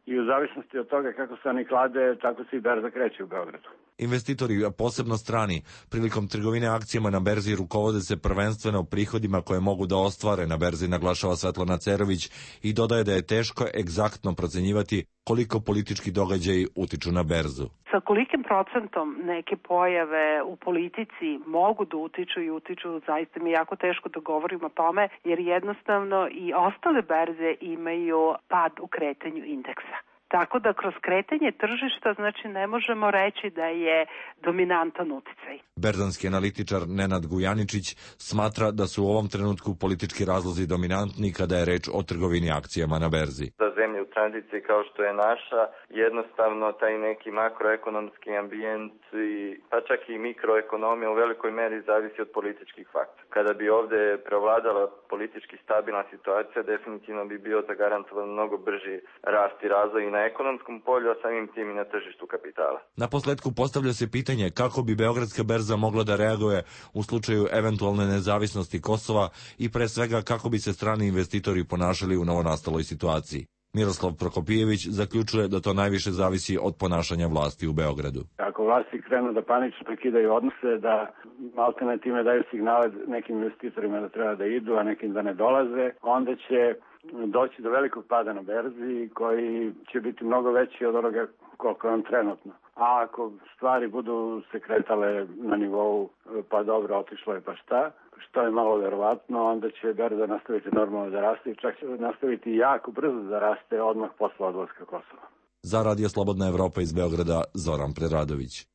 i u zavisnosti od toga kako se oni klade, tako se i berza kreće u Beogradu. Investitori, a posebno strani, prilikom trgovine akcijama na berzi rukovode se prvenstveno prihodima koje mogu da ostvare na berzi, naglašava Svetlana Cerović i dodaje da je teško egzaktno procenjivati koliko politički događaji utiču na berzu. Sa kolikim procentom neke pojave u politici mogu da utiču i utiču, zaista mi je jako teško da govorim o tome, jer jednostavno i ostale berze imaju pad u kretanju indeksa. Tako da kroz kretanje tržišta, znači, ne možemo reći da je dominantan uticaj. Berzanski analitičar Nenad Gujaničić smatra da su u ovom trenutku politički razlozi dominantni kada je reč o trgovini akcijama na berzi. Za zemlje u tranziciji kao što je naša, jednostavno taj neki makroekonomski ambijent pa čak i mikroekonomija u velikoj meri zavisi od političkih faktora. Kada bi ovde prevladala politički stabilna situacija, definitivno bi bio zagarantovan mnogo brži rast i razvoj i na ekonomskom polju, a samim tim i na tržištu kapitala. Naposletku postavlja se pitanje kako bi Beogradska berza mogla da reaguje u slučaju eventualne nezavisnosti Kosova i pre svega kako bi se strani investitori ponašali u novonastaloj situaciji. Miroslav Prokopijević zaključuje da to najviše zavisi od ponašanja vlasti u Beogradu. Ako vlasti krenu da panično prekidaju odnose, da alternativno daju signale nekim investitorima da treba da idu, a nekim da ne dolaze, onda će doći do velikog pada na berzi koji će biti mnogo veći od onoga koliko je on trenutno. A ako stvari budu se kretale na nivou pa dobro, otišlo je pa šta, što je malo verovatno, onda će berza nastaviti normalno da raste i čak će nastaviti jako brzo da raste odmah posle odlaska Kosova. Za Radio Slobodna Evropa iz Beograda, Zoran Preradović.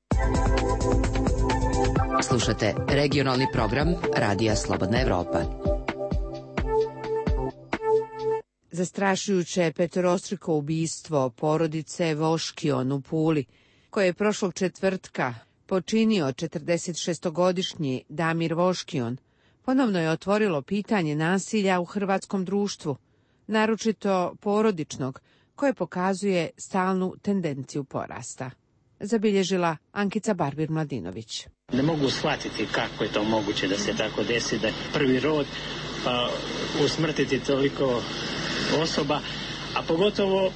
Slušate regionalni program Radija Slobodna Evropa. Zastrašujuće petorostruko ubistvo porodice Voškion u Puli, koje je prošlog četvrtka počinio 46-godišnji Damir Voškion, ponovno je otvorilo pitanje nasilja u hrvatskom društvu, naročito porodičnog, koje pokazuje stalnu tendenciju porasta. Zabilježila Ankica Barbir-Mladinović. Ne mogu shvatiti kako je to moguće da se tako desi, da prvi rod usmrtiti toliko osoba, a pogotovo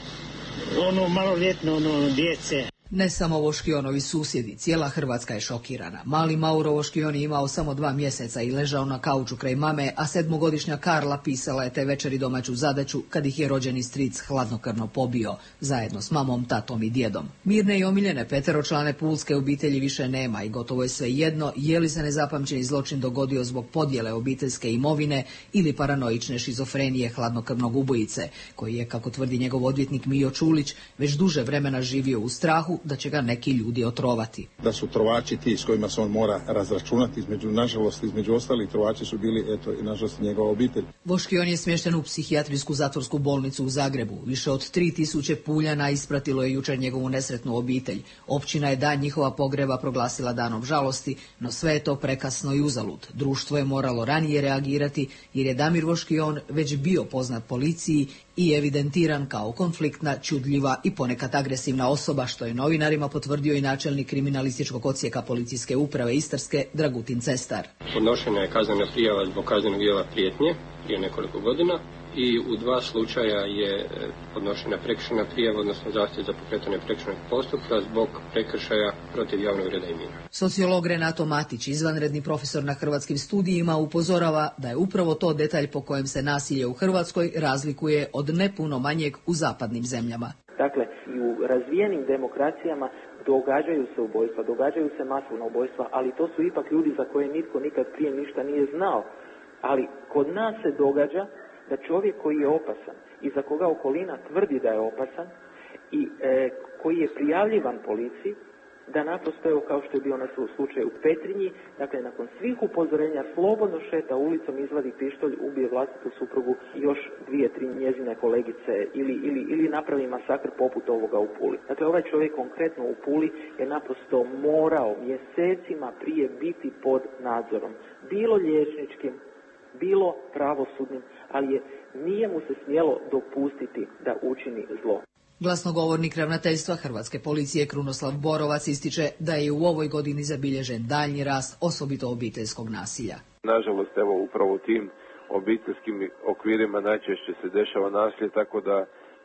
maloljetno djece. Ne samo Voškionovi susjedi, cijela Hrvatska je šokirana. Mali Mauro Voškion je imao samo 2 mjeseca i ležao na kauču kraj mame, a 7-godišnja Karla pisala je te večeri domaću zadaću kad ih je rođeni stric hladnokrvno pobio, zajedno s mamom, tatom i djedom. Mirne i omiljene peteročlane pulske obitelji više nema i gotovo je sve jedno je li se nezapamćeni zločin dogodio zbog podjele obiteljske imovine ili paranoične šizofrenije hladnokrvnog ubojice, koji je, kako tvrdi njegov odvjetnik Mijo Čulić, već duže vremena živio u strahu da će ga neki ljudi otrovati. Da su trovači ti s kojima se on mora razračunati, nažalost, između ostalih trovači su bili, i nažalost, njegova obitelj. Voškion je smješten u psihijatrijsku zatvorsku bolnicu u Zagrebu. Više od 3000 Puljana ispratilo je jučer njegovu nesretnu obitelj. Općina je dan njihova pogreba proglasila danom žalosti, no sve je to prekasno i uzalud. Društvo je moralo ranije reagirati jer je Damir Voškion već bio poznat policiji i evidentiran kao konfliktna, čudljiva i ponekad agresivna osoba, što je novinarima potvrdio i načelnik kriminalističkog odsjeka policijske uprave Istarske Dragutin Cestar. Podnošena je kaznena prijava zbog kaznenog djela prijetnje prije nekoliko godina i u 2 slučaja je podnošena prekršajna prijava, odnosno zahtjev za pokretanje prekršajnog postupka zbog prekršaja protiv javnog reda i mira. Sociolog Renato Matić, izvanredni profesor na Hrvatskim studijima, upozorava da je upravo to detalj po kojem se nasilje u Hrvatskoj razlikuje od nepuno manjeg u zapadnim zemljama. Dakle, i u razvijenim demokracijama događaju se ubojstva, događaju se masovna ubojstva, ali to su ipak ljudi za koje nitko nikad prije ništa nije znao. Ali kod nas se događa da čovjek koji je opasan i za koga okolina tvrdi da je opasan i koji je prijavljivan policiji, da naprosto, evo, kao što je bio na slučaju u Petrinji, dakle nakon svih upozorenja slobodno šeta ulicom, izvadi pištolj, ubije vlastitu suprugu i još 2-3 njezine kolegice ili napravi masakr poput ovoga u Puli. Dakle, ovaj čovjek konkretno u Puli je naprosto morao mjesecima prije biti pod nadzorom, bilo liječničkim, bilo pravosudnim, ali nije mu se smjelo dopustiti da učini zlo. Glasnogovornik ravnateljstva Hrvatske policije Krunoslav Borovac ističe da je u ovoj godini zabilježen daljnji rast, osobito obiteljskog nasilja. Nažalost, upravo u tim obiteljskim okvirima najčešće se dešava nasilje, tako da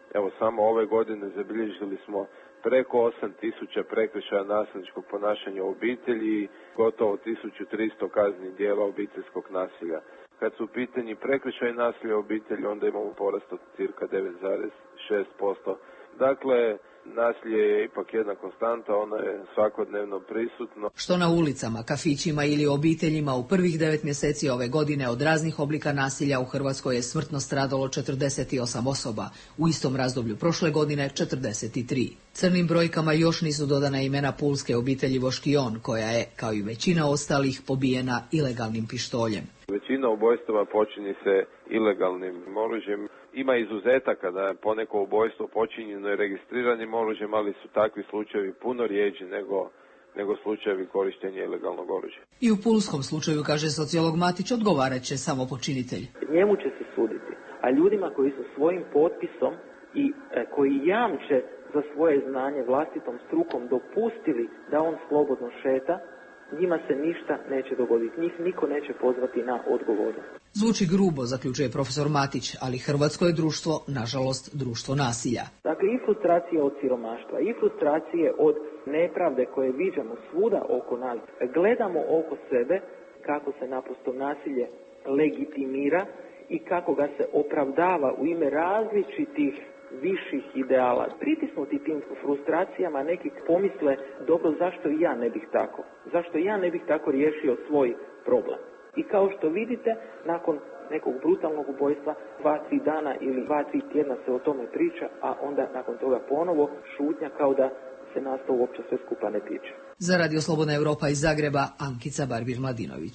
Evo samo ove godine zabilježili smo preko 8.000 prekršaja nasilničkog ponašanja u obitelji i gotovo 1.300 kaznenih djela obiteljskog nasilja. Kad su u pitanju prekršaj nasilja u obitelji, onda imamo porast od cirka 9,6%. Dakle, nasilje je ipak jedna konstanta, ono je svakodnevno prisutno. Što na ulicama, kafićima ili obiteljima u prvih 9 mjeseci ove godine od raznih oblika nasilja u Hrvatskoj je smrtno stradalo 48 osoba, u istom razdoblju prošle godine 43. Crnim brojkama još nisu dodana imena pulske obitelji Voškion, koja je, kao i većina ostalih, pobijena ilegalnim pištoljem. Većina ubojstava počinje se ilegalnim oružjem. Ima izuzetaka da je poneko ubojstvo počinjeno i registriranim oružjem, ali su takvi slučajevi puno rijeđi nego slučajevi korištenja ilegalnog oružja. I u pulskom slučaju, kaže sociolog Matić, odgovarat će samo počinitelj. Njemu će se suditi, a ljudima koji su svojim potpisom i koji jamče za svoje znanje vlastitom strukom dopustili da on slobodno šeta, njima se ništa neće dogoditi. Njih niko neće pozvati na odgovornost. Zvuči grubo, zaključuje profesor Matić, ali hrvatsko je društvo, nažalost, društvo nasilja. Dakle, i frustracije od siromaštva, i frustracije od nepravde koje viđamo svuda oko nas. Gledamo oko sebe kako se naprosto nasilje legitimira i kako ga se opravdava u ime različitih viših ideala. Pritisnuti tim frustracijama neki pomisle, dobro, zašto i ja ne bih tako? Zašto ja ne bih tako riješio svoj problem? I kao što vidite, nakon nekog brutalnog ubojstva 2-3 dana ili 2-3 tjedna se o tome priča, a onda nakon toga ponovo šutnja kao da se nas to uopće sve skupa ne tiče. Za Radio Slobodna Evropa iz Zagreba, Ankica Barbir-Mladinović.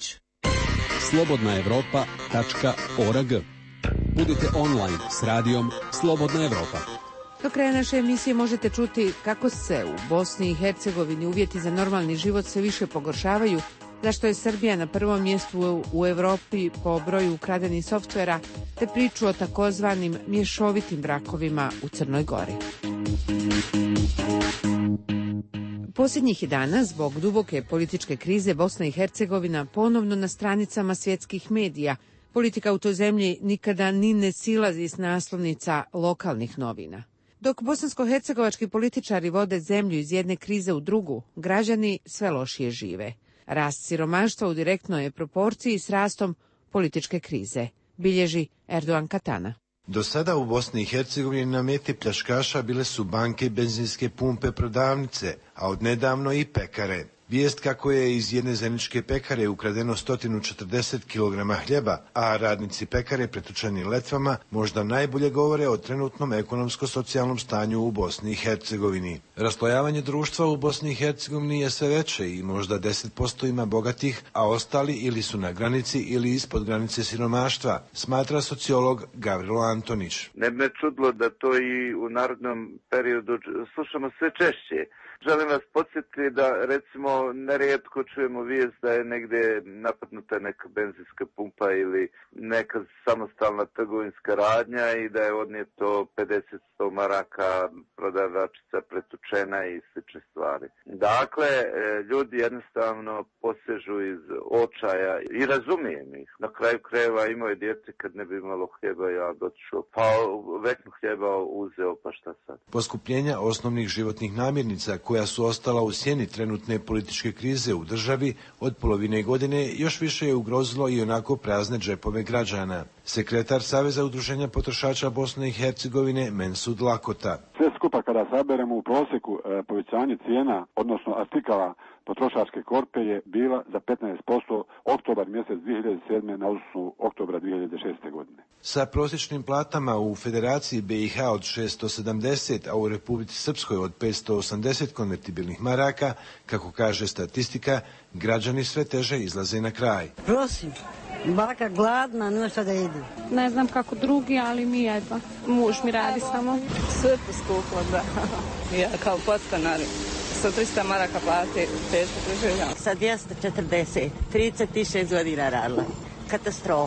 slobodnaevropa.org. Budite online s radijom Slobodna Evropa. Do kraja naše emisije možete čuti kako se u Bosni i Hercegovini uvjeti za normalni život sve više pogoršavaju, zašto je Srbija na prvom mjestu u Evropi po broju ukradenih softvera, te priču o takozvanim mješovitim brakovima u Crnoj Gori. Posljednjih je dana, zbog duboke političke krize, Bosna i Hercegovina ponovno na stranicama svjetskih medija. Politika u toj zemlji nikada ni ne silazi s naslovnica lokalnih novina. Dok bosansko-hercegovački političari vode zemlju iz jedne krize u drugu, građani sve lošije žive. Rast siromaštva u direktnoj je proporciji s rastom političke krize, bilježi Erdogan Katana. Do sada u Bosni i Hercegovini na meti pljačkaša bile su banke, benzinske pumpe, prodavnice, a odnedavno i pekare. Vijest kako je iz jedne zajedničke pekare ukradeno 140 kg hljeba, a radnici pekare pretučeni letvama, možda najbolje govore o trenutnom ekonomsko-socijalnom stanju u Bosni i Hercegovini. Raslojavanje društva u Bosni i Hercegovini je sve veće i možda 10% ima bogatih, a ostali ili su na granici ili ispod granice siromaštva, smatra sociolog Gavrilo Antonić. Ne bi me čudilo da to i u narednom periodu slušamo sve češće. Želim vas podsjetiti da, recimo, nerijetko čujemo vijest da je negdje napadnuta neka benzinska pumpa ili neka samostalna trgovinska radnja i da je odnijeto 50-100 maraka, prodavačica pretučena i slične stvari. Dakle, ljudi jednostavno posežu iz očaja i razumijem ih. Na kraju krajeva imao je djece, kad ne bi imalo hljeba, ja dotišao, pa većinu hljeba uzeo, pa šta sad? Poskupljenja osnovnih životnih namirnica koja su ostala u sjeni trenutne političke krize u državi od polovine godine još više je ugrozilo i onako prazne džepove građana. Sekretar Saveza udruženja potrošača Bosne i Hercegovine Mensud Lakota. Sve skupa kada saberemo u prosjeku povećanje cijena, odnosno artikala potrošačke korpe je bila za 15% oktobar mjesec 2007. na odnosu oktobra 2006. godine. Sa prosječnim platama u Federaciji BiH od 670, a u Republici Srpskoj od 580 konvertibilnih maraka, kako kaže statistika, građani sve teže izlaze na kraj. Prosim, baka gladna, nema šta da jedu. Ne znam kako drugi, ali mi jedva. Muž mi radi samo. Sve poskuplo, da. Ja kao podstanar sa 300 maraka plati, teško preživljam. Sa 240, 36 godina radila. Katastrofa.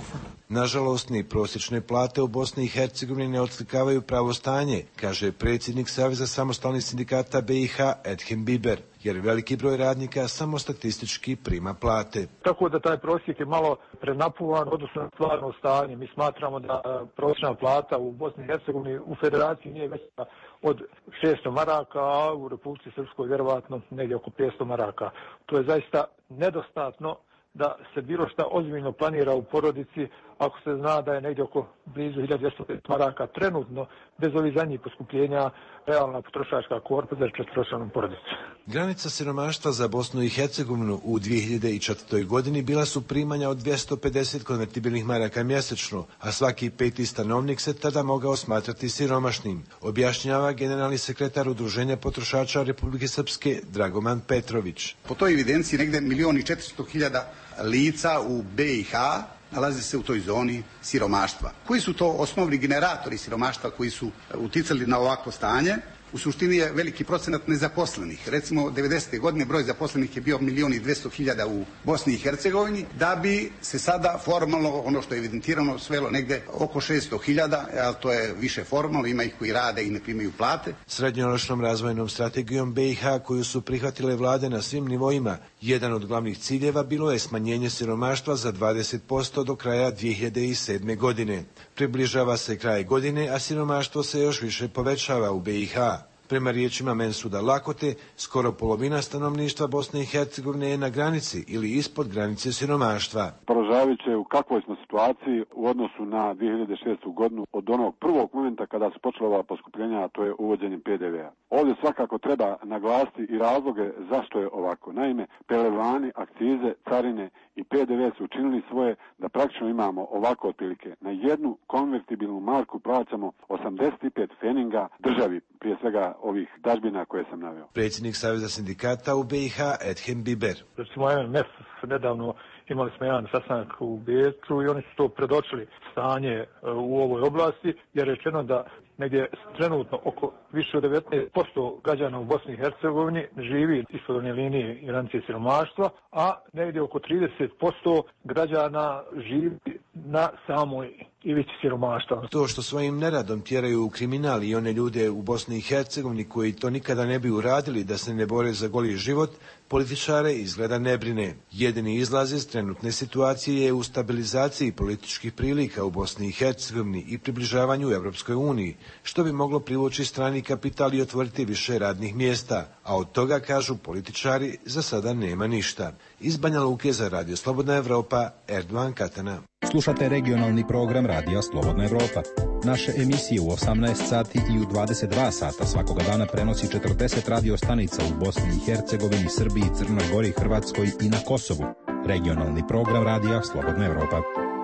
Nažalost, ni prosječne plate u Bosni i Hercegovini ne odslikavaju pravo stanje, kaže predsjednik Saveza samostalnih sindikata BiH Edhem Biber, jer veliki broj radnika samo statistički prima plate. Tako da taj prosjek je malo prenapuvan odnosno na stvarno stanje. Mi smatramo da prosječna plata u Bosni i Hercegovini u federaciji nije veća od 600 maraka, a u Republici Srpskoj vjerovatno negdje oko 500 maraka. To je zaista nedostatno da se bilo šta ozbiljno planira u porodici ako se zna da je negdje oko blizu 1200 maraka trenutno, bez ovih zadnjih poskupljenja, realna potrošačka korpa za četvoročlanu porodicu. Granica siromaštva za Bosnu i Hercegovinu u 2004. godini bila su primanja od 250 konvertibilnih maraka mjesečno, a svaki 5. stanovnik se tada mogao smatrati siromašnim, objašnjava generalni sekretar Udruženja potrošača Republike Srpske Dragoman Petrović. Po toj evidenciji negde 1.400.000 lica u BiH nalazi se u toj zoni siromaštva. Koji su to osnovni generatori siromaštva koji su uticali na ovakvo stanje? U suštini je veliki procenat nezaposlenih. Recimo, 90. godine broj zaposlenih je bio 1.200.000 u Bosni i Hercegovini, da bi se sada formalno, ono što je evidentirano, svelo negde oko 600.000, ali to je više formalno, ima ih koji rade i ne primaju plate. Srednjoročnom razvojnom strategijom BiH koju su prihvatile vlade na svim nivoima, jedan od glavnih ciljeva bilo je smanjenje siromaštva za 20% do kraja 2007. godine. Približava se kraj godine, a siromaštvo se još više povećava u BiH. Prema riječima Mensuda Lakote, skoro polovina stanovništva Bosne i Hercegovine je na granici ili ispod granice siromaštva. Poražavajuće u kakvoj smo situaciji u odnosu na 2006. godinu od onog prvog momenta kada su počela ova poskupljenja, a to je uvođenje PDV-a. Ovdje svakako treba naglasiti i razloge zašto je ovako. Naime, pelevani, akcize, carine i PDV su učinili svoje da praktično imamo ovako otprilike. Na jednu konvertibilnu marku plaćamo 85 feninga državi, prije svega ovih dažbina koje sam naveo. Predsjednik Saveza sindikata u BiH Edhem Biber. Recimo MMF nedavno imali smo jedan sastanak u Beču i oni su to predočili stanje u ovoj oblasti, jer je rečeno da negdje trenutno oko više od 19% građana u Bosni i Hercegovini živi ispod one linije granice siromaštva, a negdje oko 30% građana živi na samoj ivici siromaštva. To što svojim neradom tjeraju u kriminal i one ljude u Bosni i Hercegovini koji to nikada ne bi uradili da se ne bore za goli život, političare izgleda ne brine. Jedini izlaz iz trenutne situacije je u stabilizaciji političkih prilika u Bosni i Hercegovini i približavanju Evropskoj uniji, što bi moglo privući strani kapital i otvoriti više radnih mjesta, a od toga, kažu političari, za sada nema ništa. Iz Banja Luke za Radio Slobodna Evropa, Erdovan Katana. Slušate regionalni program Radija Slobodna Evropa. Naše emisije u 18 sati i u 22 sata svakoga dana prenosi 40 radio stanica u Bosni i Hercegovini, Srbiji, Crnoj Gori, Hrvatskoj i na Kosovu. Regionalni program Radija Slobodna Evropa.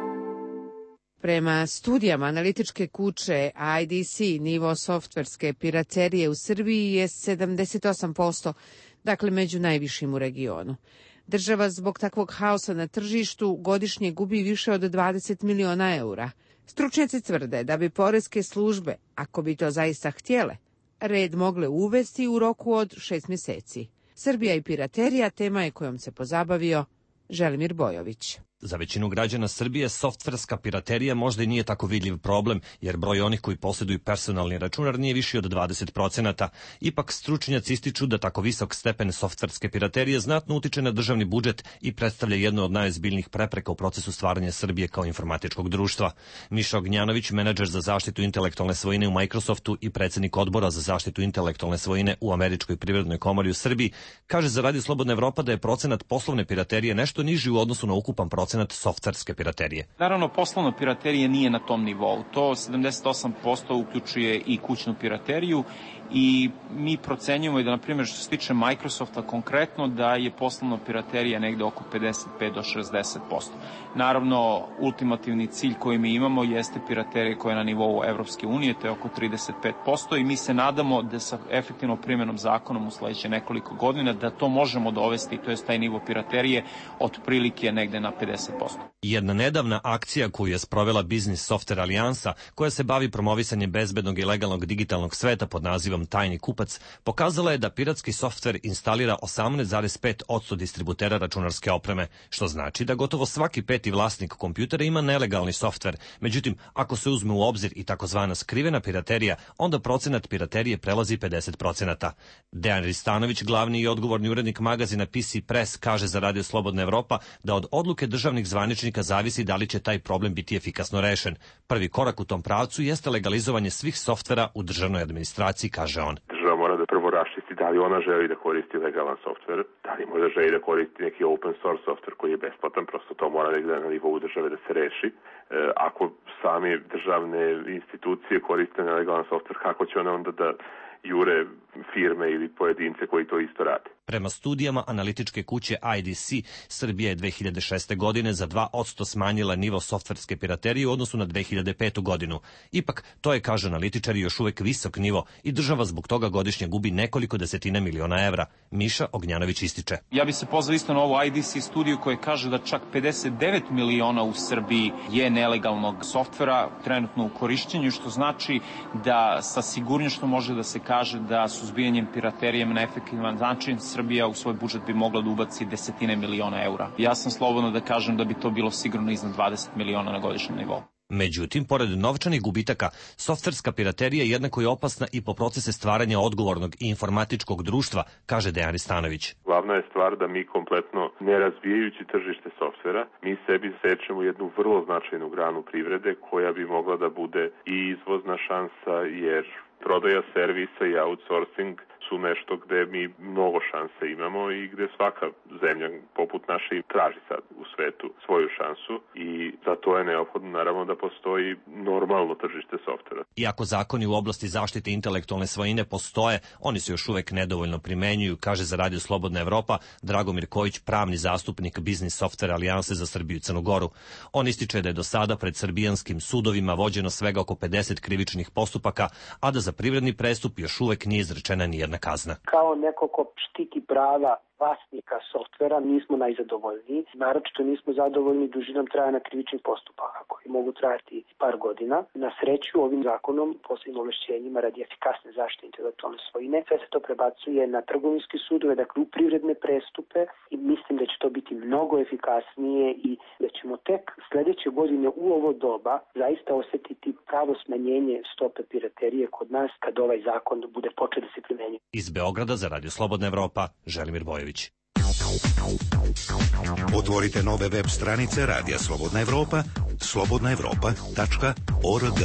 Prema studijama analitičke kuće IDC, nivo softverske piraterije u Srbiji je 78%, dakle među najvišim u regionu. Država zbog takvog haosa na tržištu godišnje gubi više od 20 miliona eura. Stručnjaci tvrde da bi poreske službe, ako bi to zaista htjele, red mogle uvesti u roku od 6 mjeseci. Srbija i piraterija tema je kojom se pozabavio Želimir Bojović. Za većinu građana Srbije softverska piraterija možda i nije tako vidljiv problem, jer broj onih koji posjeduju personalni računar nije viši od 20%. Ipak stručnjaci ističu da tako visok stepen softverske piraterije znatno utiče na državni budžet i predstavlja jednu od najozbiljnijih prepreka u procesu stvaranja Srbije kao informatičkog društva. Miša Ognjanović, menadžer za zaštitu intelektualne svojine u Microsoftu i predsjednik odbora za zaštitu intelektualne svojine u Američkoj privrednoj komori u Srbiji, kaže za Radio Slobodna Evropa da je procenat poslovne piraterije nešto niži u odnosu na ukupan procenat softverske piraterije. Naravno, poslovna piraterija nije na tom nivou. To 78% uključuje i kućnu pirateriju i mi procenjujemo da, na primjer, što se tiče Microsofta konkretno, da je poslovna piraterija negde oko 55 do 60%. Naravno, ultimativni cilj koji mi imamo jeste piraterija koja je na nivou Evropske unije, to je oko 35% i mi se nadamo da sa efektivnom primjenom zakonom u sledeće nekoliko godina da to možemo dovesti, to je taj nivo piraterije otprilike negde na 50%. Jedna nedavna akcija koju je sprovela Business Software Alijansa, koja se bavi promovisanjem bezbednog i legalnog digitalnog sveta pod nazivom nazivom Tajni kupac pokazala je da piratski softver instalira 18,5% distributera računarske opreme, što znači da gotovo svaki peti vlasnik kompjutera ima nelegalni softver. Međutim, ako se uzme u obzir i takozvana skrivena piraterija, onda procenat piraterije prelazi 50%. Dejan Ristanović, glavni i odgovorni urednik magazina PC Press, kaže za Radio Slobodna Evropa da od odluke državnih zvaničnika zavisi da li će taj problem biti efikasno rešen. Prvi korak u tom pravcu jeste legalizovanje svih softvera u državnoj administraciji, kaže on. Država mora da prvo raščisti da li ona želi da koristi legalan softver, da li možda želi da koristi neki open source softver koji je besplatan, prosto to mora negde na nivou države da se reši. Ako sami državne institucije koriste nelegalan softver, kako će ona onda da jure firme ili pojedince koji to isto rade? Prema studijama analitičke kuće IDC, Srbija je 2006. godine za 2% smanjila nivo softverske piraterije u odnosu na 2005. godinu. Ipak, to je, kaže analitičari, još uvek visok nivo i država zbog toga godišnje gubi nekoliko desetina miliona evra. Miša Ognjanović ističe. Ja bi se pozvao isto na ovu IDC studiju koja kaže da čak 59 miliona u Srbiji je nelegalnog softvera trenutno u korišćenju, što znači da sa sigurnošću može da se kaže da suzbijanjem piraterijem na efektivan način Srbija u svoj budžet bi mogla da ubaci desetine miliona eura. Ja sam slobodno da kažem da bi to bilo sigurno iznad 20 miliona na godišnjem nivou. Međutim, pored novčanih gubitaka, softverska piraterija jednako je opasna i po procese stvaranja odgovornog i informatičkog društva, kaže Dejan Ristanović. Glavna je stvar da mi kompletno, ne razvijajući tržište softvera, mi sebi sečemo jednu vrlo značajnu granu privrede koja bi mogla da bude i izvozna šansa, jer prodaja servisa i outsourcing su nešto gde mi mnogo šanse imamo i gde svaka zemlja poput naše traži sad u svetu svoju šansu i za to je neophodno naravno da postoji normalno tržište softvera. Iako zakoni u oblasti zaštite intelektualne svojine postoje, oni se još uvek nedovoljno primenjuju, kaže za Radio Slobodna Evropa Dragomir Kojić, pravni zastupnik Biznis Software Alijanse za Srbiju i Crnu Goru. On ističe da je do sada pred srbijanskim sudovima vođeno svega oko 50 krivičnih postupaka, a da za privredni prestup još uvek nije izrečena nijedna kazna. Kao neko ko štiti prava vlasnika softvera nismo najzadovoljniji. Naročito nismo zadovoljni dužinom trajanja krivičnih postupaka koji mogu trajati par godina. Na sreću ovim zakonom, posebnim ovlašćenjima radi efikasne zaštite intelektualne svojine, sve se to prebacuje na trgovinske sudove, dakle u privredne prestupe i mislim da će to biti mnogo efikasnije i da ćemo tek sledeće godine u ovo doba zaista osetiti pravo smanjenje stope piraterije kod nas kad ovaj zakon bude počeo da se primenjuje. Iz Beograda za Radio Slobodna Evropa, Želimir Bojović. Otvorite nove web stranice Radija Slobodna Evropa, slobodnaevropa.org.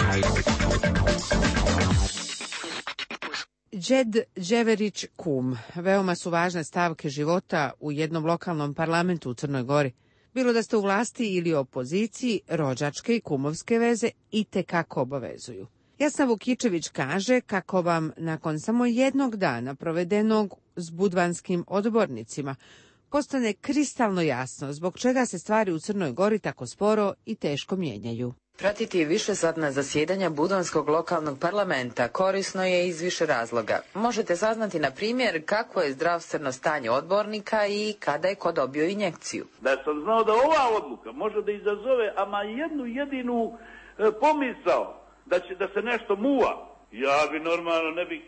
Đed Đeverić kum veoma su važne stavke života u jednom lokalnom parlamentu u Crnoj Gori. Bilo da ste u vlasti ili opoziciji, rođačke i kumovske veze itekako obavezuju. Jasna Vukičević kaže kako vam nakon samo jednog dana provedenog s budvanskim odbornicima postane kristalno jasno zbog čega se stvari u Crnoj Gori tako sporo i teško mijenjaju. Pratiti višesatna zasjedanja Budvanskog lokalnog parlamenta korisno je iz više razloga. Možete saznati, na primjer, kako je zdravstveno stanje odbornika i kada je ko dobio injekciju. Da sam znao da ova odluka može da izazove ama jednu jedinu pomisao da se nešto muva, ja bi normalno ne bih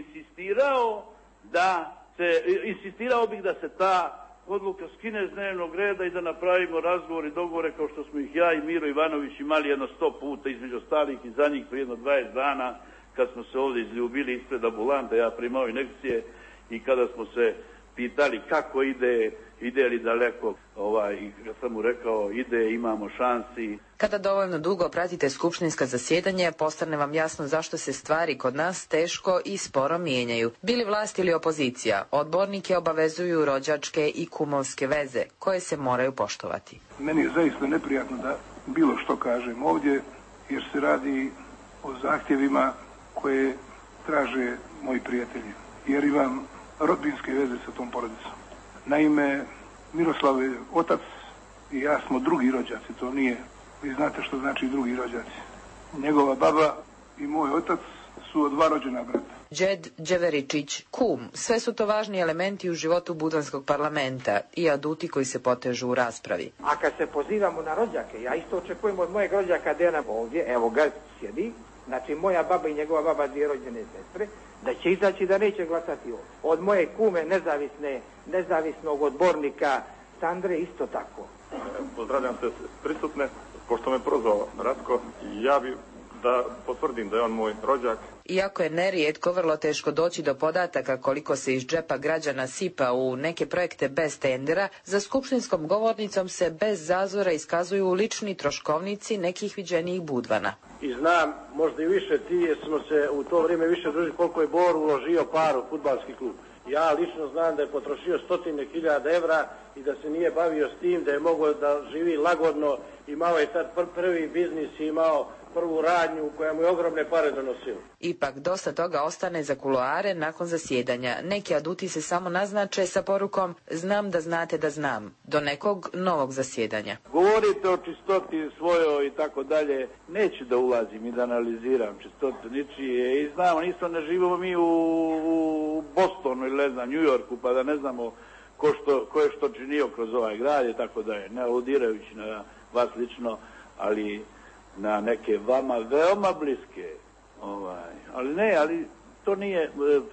insistirao bih da se ta odluka skine s dnevnog reda i da napravimo razgovor i dogovore kao što smo ih ja i Miro Ivanović imali jedno 100 puta između ostalih i za njih prije jedno 20 dana kad smo se ovdje izljubili ispred ambulante, ja primao injekcije i kada smo se pitali kako ide li daleko, i kad sam mu rekao ide, imamo šansi. Kada dovoljno dugo pratite skupštinska zasjedanja, postane vam jasno zašto se stvari kod nas teško i sporo mijenjaju. Bili vlast ili opozicija, odbornike obavezuju rođačke i kumovske veze, koje se moraju poštovati. Meni je zaista neprijatno da bilo što kažem ovdje, jer se radi o zahtjevima koje traže moji prijatelji, jer imam rodbinske veze sa tom porodicom. Naime, Miroslav je otac i ja smo drugi rođaci, to nije. Vi znate što znači drugi rođaci. Njegova baba i moj otac su od dva rođena brata. Đed Đeveričić, kum, sve su to važni elementi u životu Budvanskog parlamenta i aduti koji se potežu u raspravi. A kad se pozivamo na rođake, ja isto očekujem od mojeg rođaka Dejana ovdje, evo ga sjedi, znači moja baba i njegova baba, dvije rođene sestre, da će izaći da neće glasati on. Od moje kume nezavisnog odbornika Sandre isto tako. Pozdravljam se prisutne, pošto me prozvao Ratko, ja bi da potvrdim da je on moj rođak. Iako je nerijetko vrlo teško doći do podataka koliko se iz džepa građana sipa u neke projekte bez tendera, za skupštinskom govornicom se bez zazora iskazuju lični troškovnici nekih viđenijih budvana. I znam, možda i više, ti smo se u to vrijeme više družili koliko je Bor uložio par u fudbalski klub. Ja lično znam da je potrošio 100.000 evra i da se nije bavio s tim, da je mogao da živi lagodno, imao je tad prvi biznis i imao prvu radnju koja mu je ogromne pare donosila. Ipak dosta toga ostane za kuloare nakon zasjedanja. Neki aduti se samo naznače sa porukom znam da znate da znam, do nekog novog zasjedanja. Govorite o čistoti svojoj i tako dalje, neću da ulazim i da analiziram čistotu ničije i znamo, isto ne živimo mi u Bostonu ili ne znam, New Yorku, pa da ne znamo ko je što činio kroz ovaj grad i tako dalje, ne aludirajući na vas lično, ali na neke vama veoma bliske, ali to nije,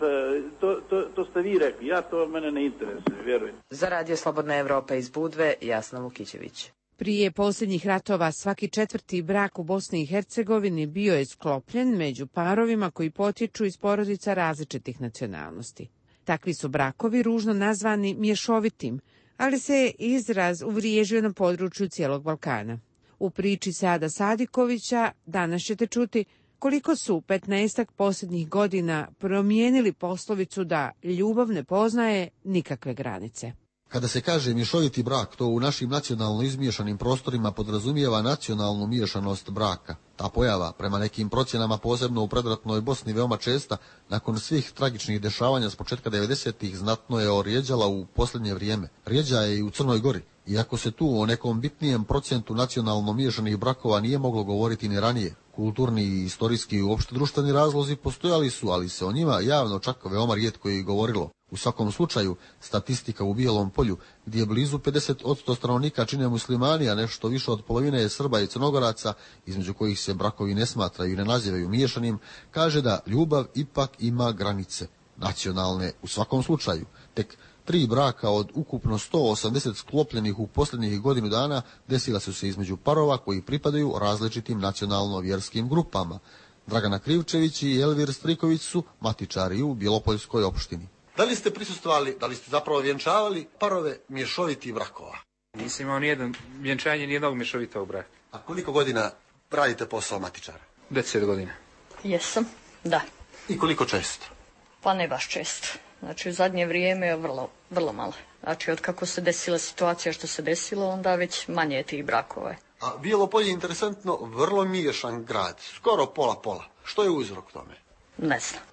to ste vi rekli, mene ne interesuje, vjerujem. Za Radio Slobodna Evropa iz Budve, Jasna Vukićević. Prije posljednjih ratova svaki četvrti brak u Bosni i Hercegovini bio je sklopljen među parovima koji potječu iz porodica različitih nacionalnosti. Takvi su brakovi ružno nazvani mješovitim, ali se izraz uvriježio na području cijelog Balkana. U priči Seada Sadikovića danas ćete čuti koliko su 15 posljednjih godina promijenili poslovicu da ljubav ne poznaje nikakve granice. Kada se kaže mješoviti brak, to u našim nacionalno izmiješanim prostorima podrazumijeva nacionalnu miješanost braka. Ta pojava, prema nekim procjenama posebno u predratnoj Bosni veoma česta, nakon svih tragičnih dešavanja s početka 90-ih znatno je orijeđala u posljednje vrijeme. Rijeđa je i u Crnoj Gori. Iako se tu o nekom bitnijem procentu nacionalno miješanih brakova nije moglo govoriti ni ranije, kulturni i istorijski i uopšte društveni razlozi postojali su, ali se o njima javno čak veoma rijetko i govorilo. U svakom slučaju, statistika u Bijelom polju, gdje blizu 50% stanovnika čine muslimani, a nešto više od polovine je Srba i Crnogoraca, između kojih se brakovi ne smatraju i ne nazivaju miješanim, kaže da ljubav ipak ima granice, nacionalne u svakom slučaju. Tek 3 braka od ukupno 180 sklopljenih u posljednjih godinu dana desila su se između parova koji pripadaju različitim nacionalno-vjerskim grupama. Dragana Krivčević i Elvir Striković su matičari u Bjelopoljskoj opštini. Da li ste prisustvovali, da li ste zapravo vjenčavali parove mješovitih brakova? Nisam imao nijednog mješovitog braka. A koliko godina radite posao matičara? 10 godina. Jesam, da. I koliko često? Pa ne baš često. Znači u zadnje vrijeme je vrlo malo. Znači od kako se desila situacija što se desilo, onda već manje je tih brakova. A Bijelo je interesantno, vrlo miješan grad, skoro pola-pola. Što je uzrok tome? Ne znam.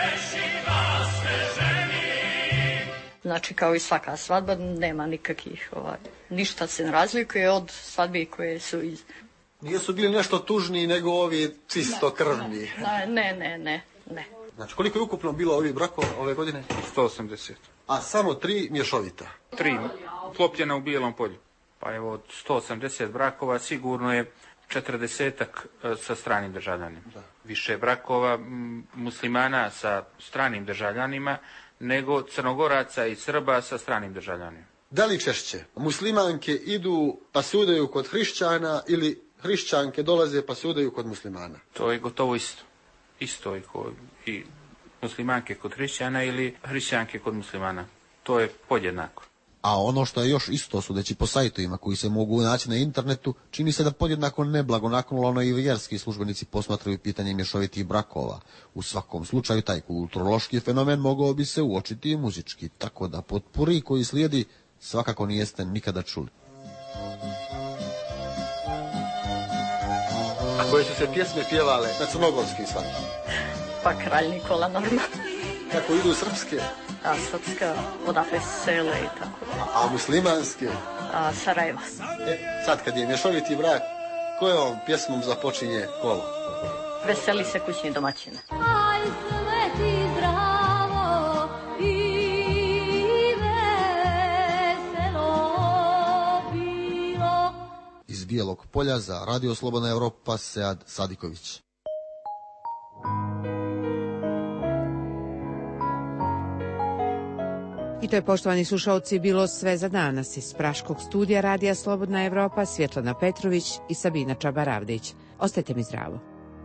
Znači kao i svaka svadba nema nikakvih, ništa se ne razlikuje od svadbi koje su iz... Nisu bili nešto tužniji nego ovi čistokrvni? Ne. Znači koliko je ukupno bilo ovih brakova ove godine? 180. A samo 3 mješovita? 3, uklopljena u Bijelom polju. Pa evo od 180 brakova sigurno je 40-ak sa stranim državljanima. Više brakova muslimana sa stranim državljanima nego Crnogoraca i Srba sa stranim državljanima. Da li češće muslimanke idu pa se udaju kod hrišćana ili hrišćanke dolaze pa se udaju kod muslimana? To je gotovo isto. Isto i muslimanke kod hrišćana ili hrišćanke kod muslimana. To je podjednako. A ono što je još isto, sudeći po sajtovima koji se mogu naći na internetu, čini se da podjednako neblagonaklono i vjerski službenici posmatraju pitanje mješovitih brakova. U svakom slučaju taj kulturološki fenomen mogao bi se uočiti i muzički, tako da potpuri koji slijedi svakako nijeste nikada čuli. A koje su se pjesme pjevale na crnogorskim svadbama? Pa Kralj Nikola normalno. Kako idu srpske? A srpska, odakle sele i tako. A muslimanske? A Sarajeva. Sad kad je mješoviti brak, kojom pjesmom započinje kolo? Veseli se kućni domaćine. Aj sveti zdravo i veselo bilo. Iz Bijelog polja za Radio Slobodna Evropa, Sead Sadiković. I to je, poštovani slušalci, bilo sve za danas. Iz Praškog studija Radija Slobodna Evropa, Svjetlana Petrović i Sabina Čabaravdić. Ostajte mi zdravo.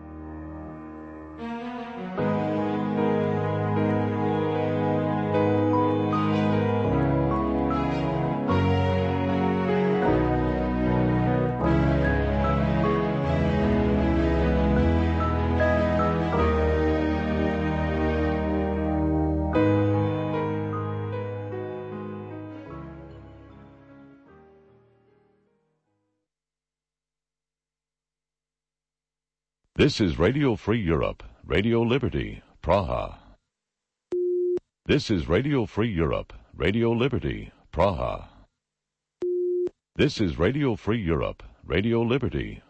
This is Radio Free Europe, Radio Liberty, Praha. This is Radio Free Europe, Radio Liberty, Praha. This is Radio Free Europe, Radio Liberty,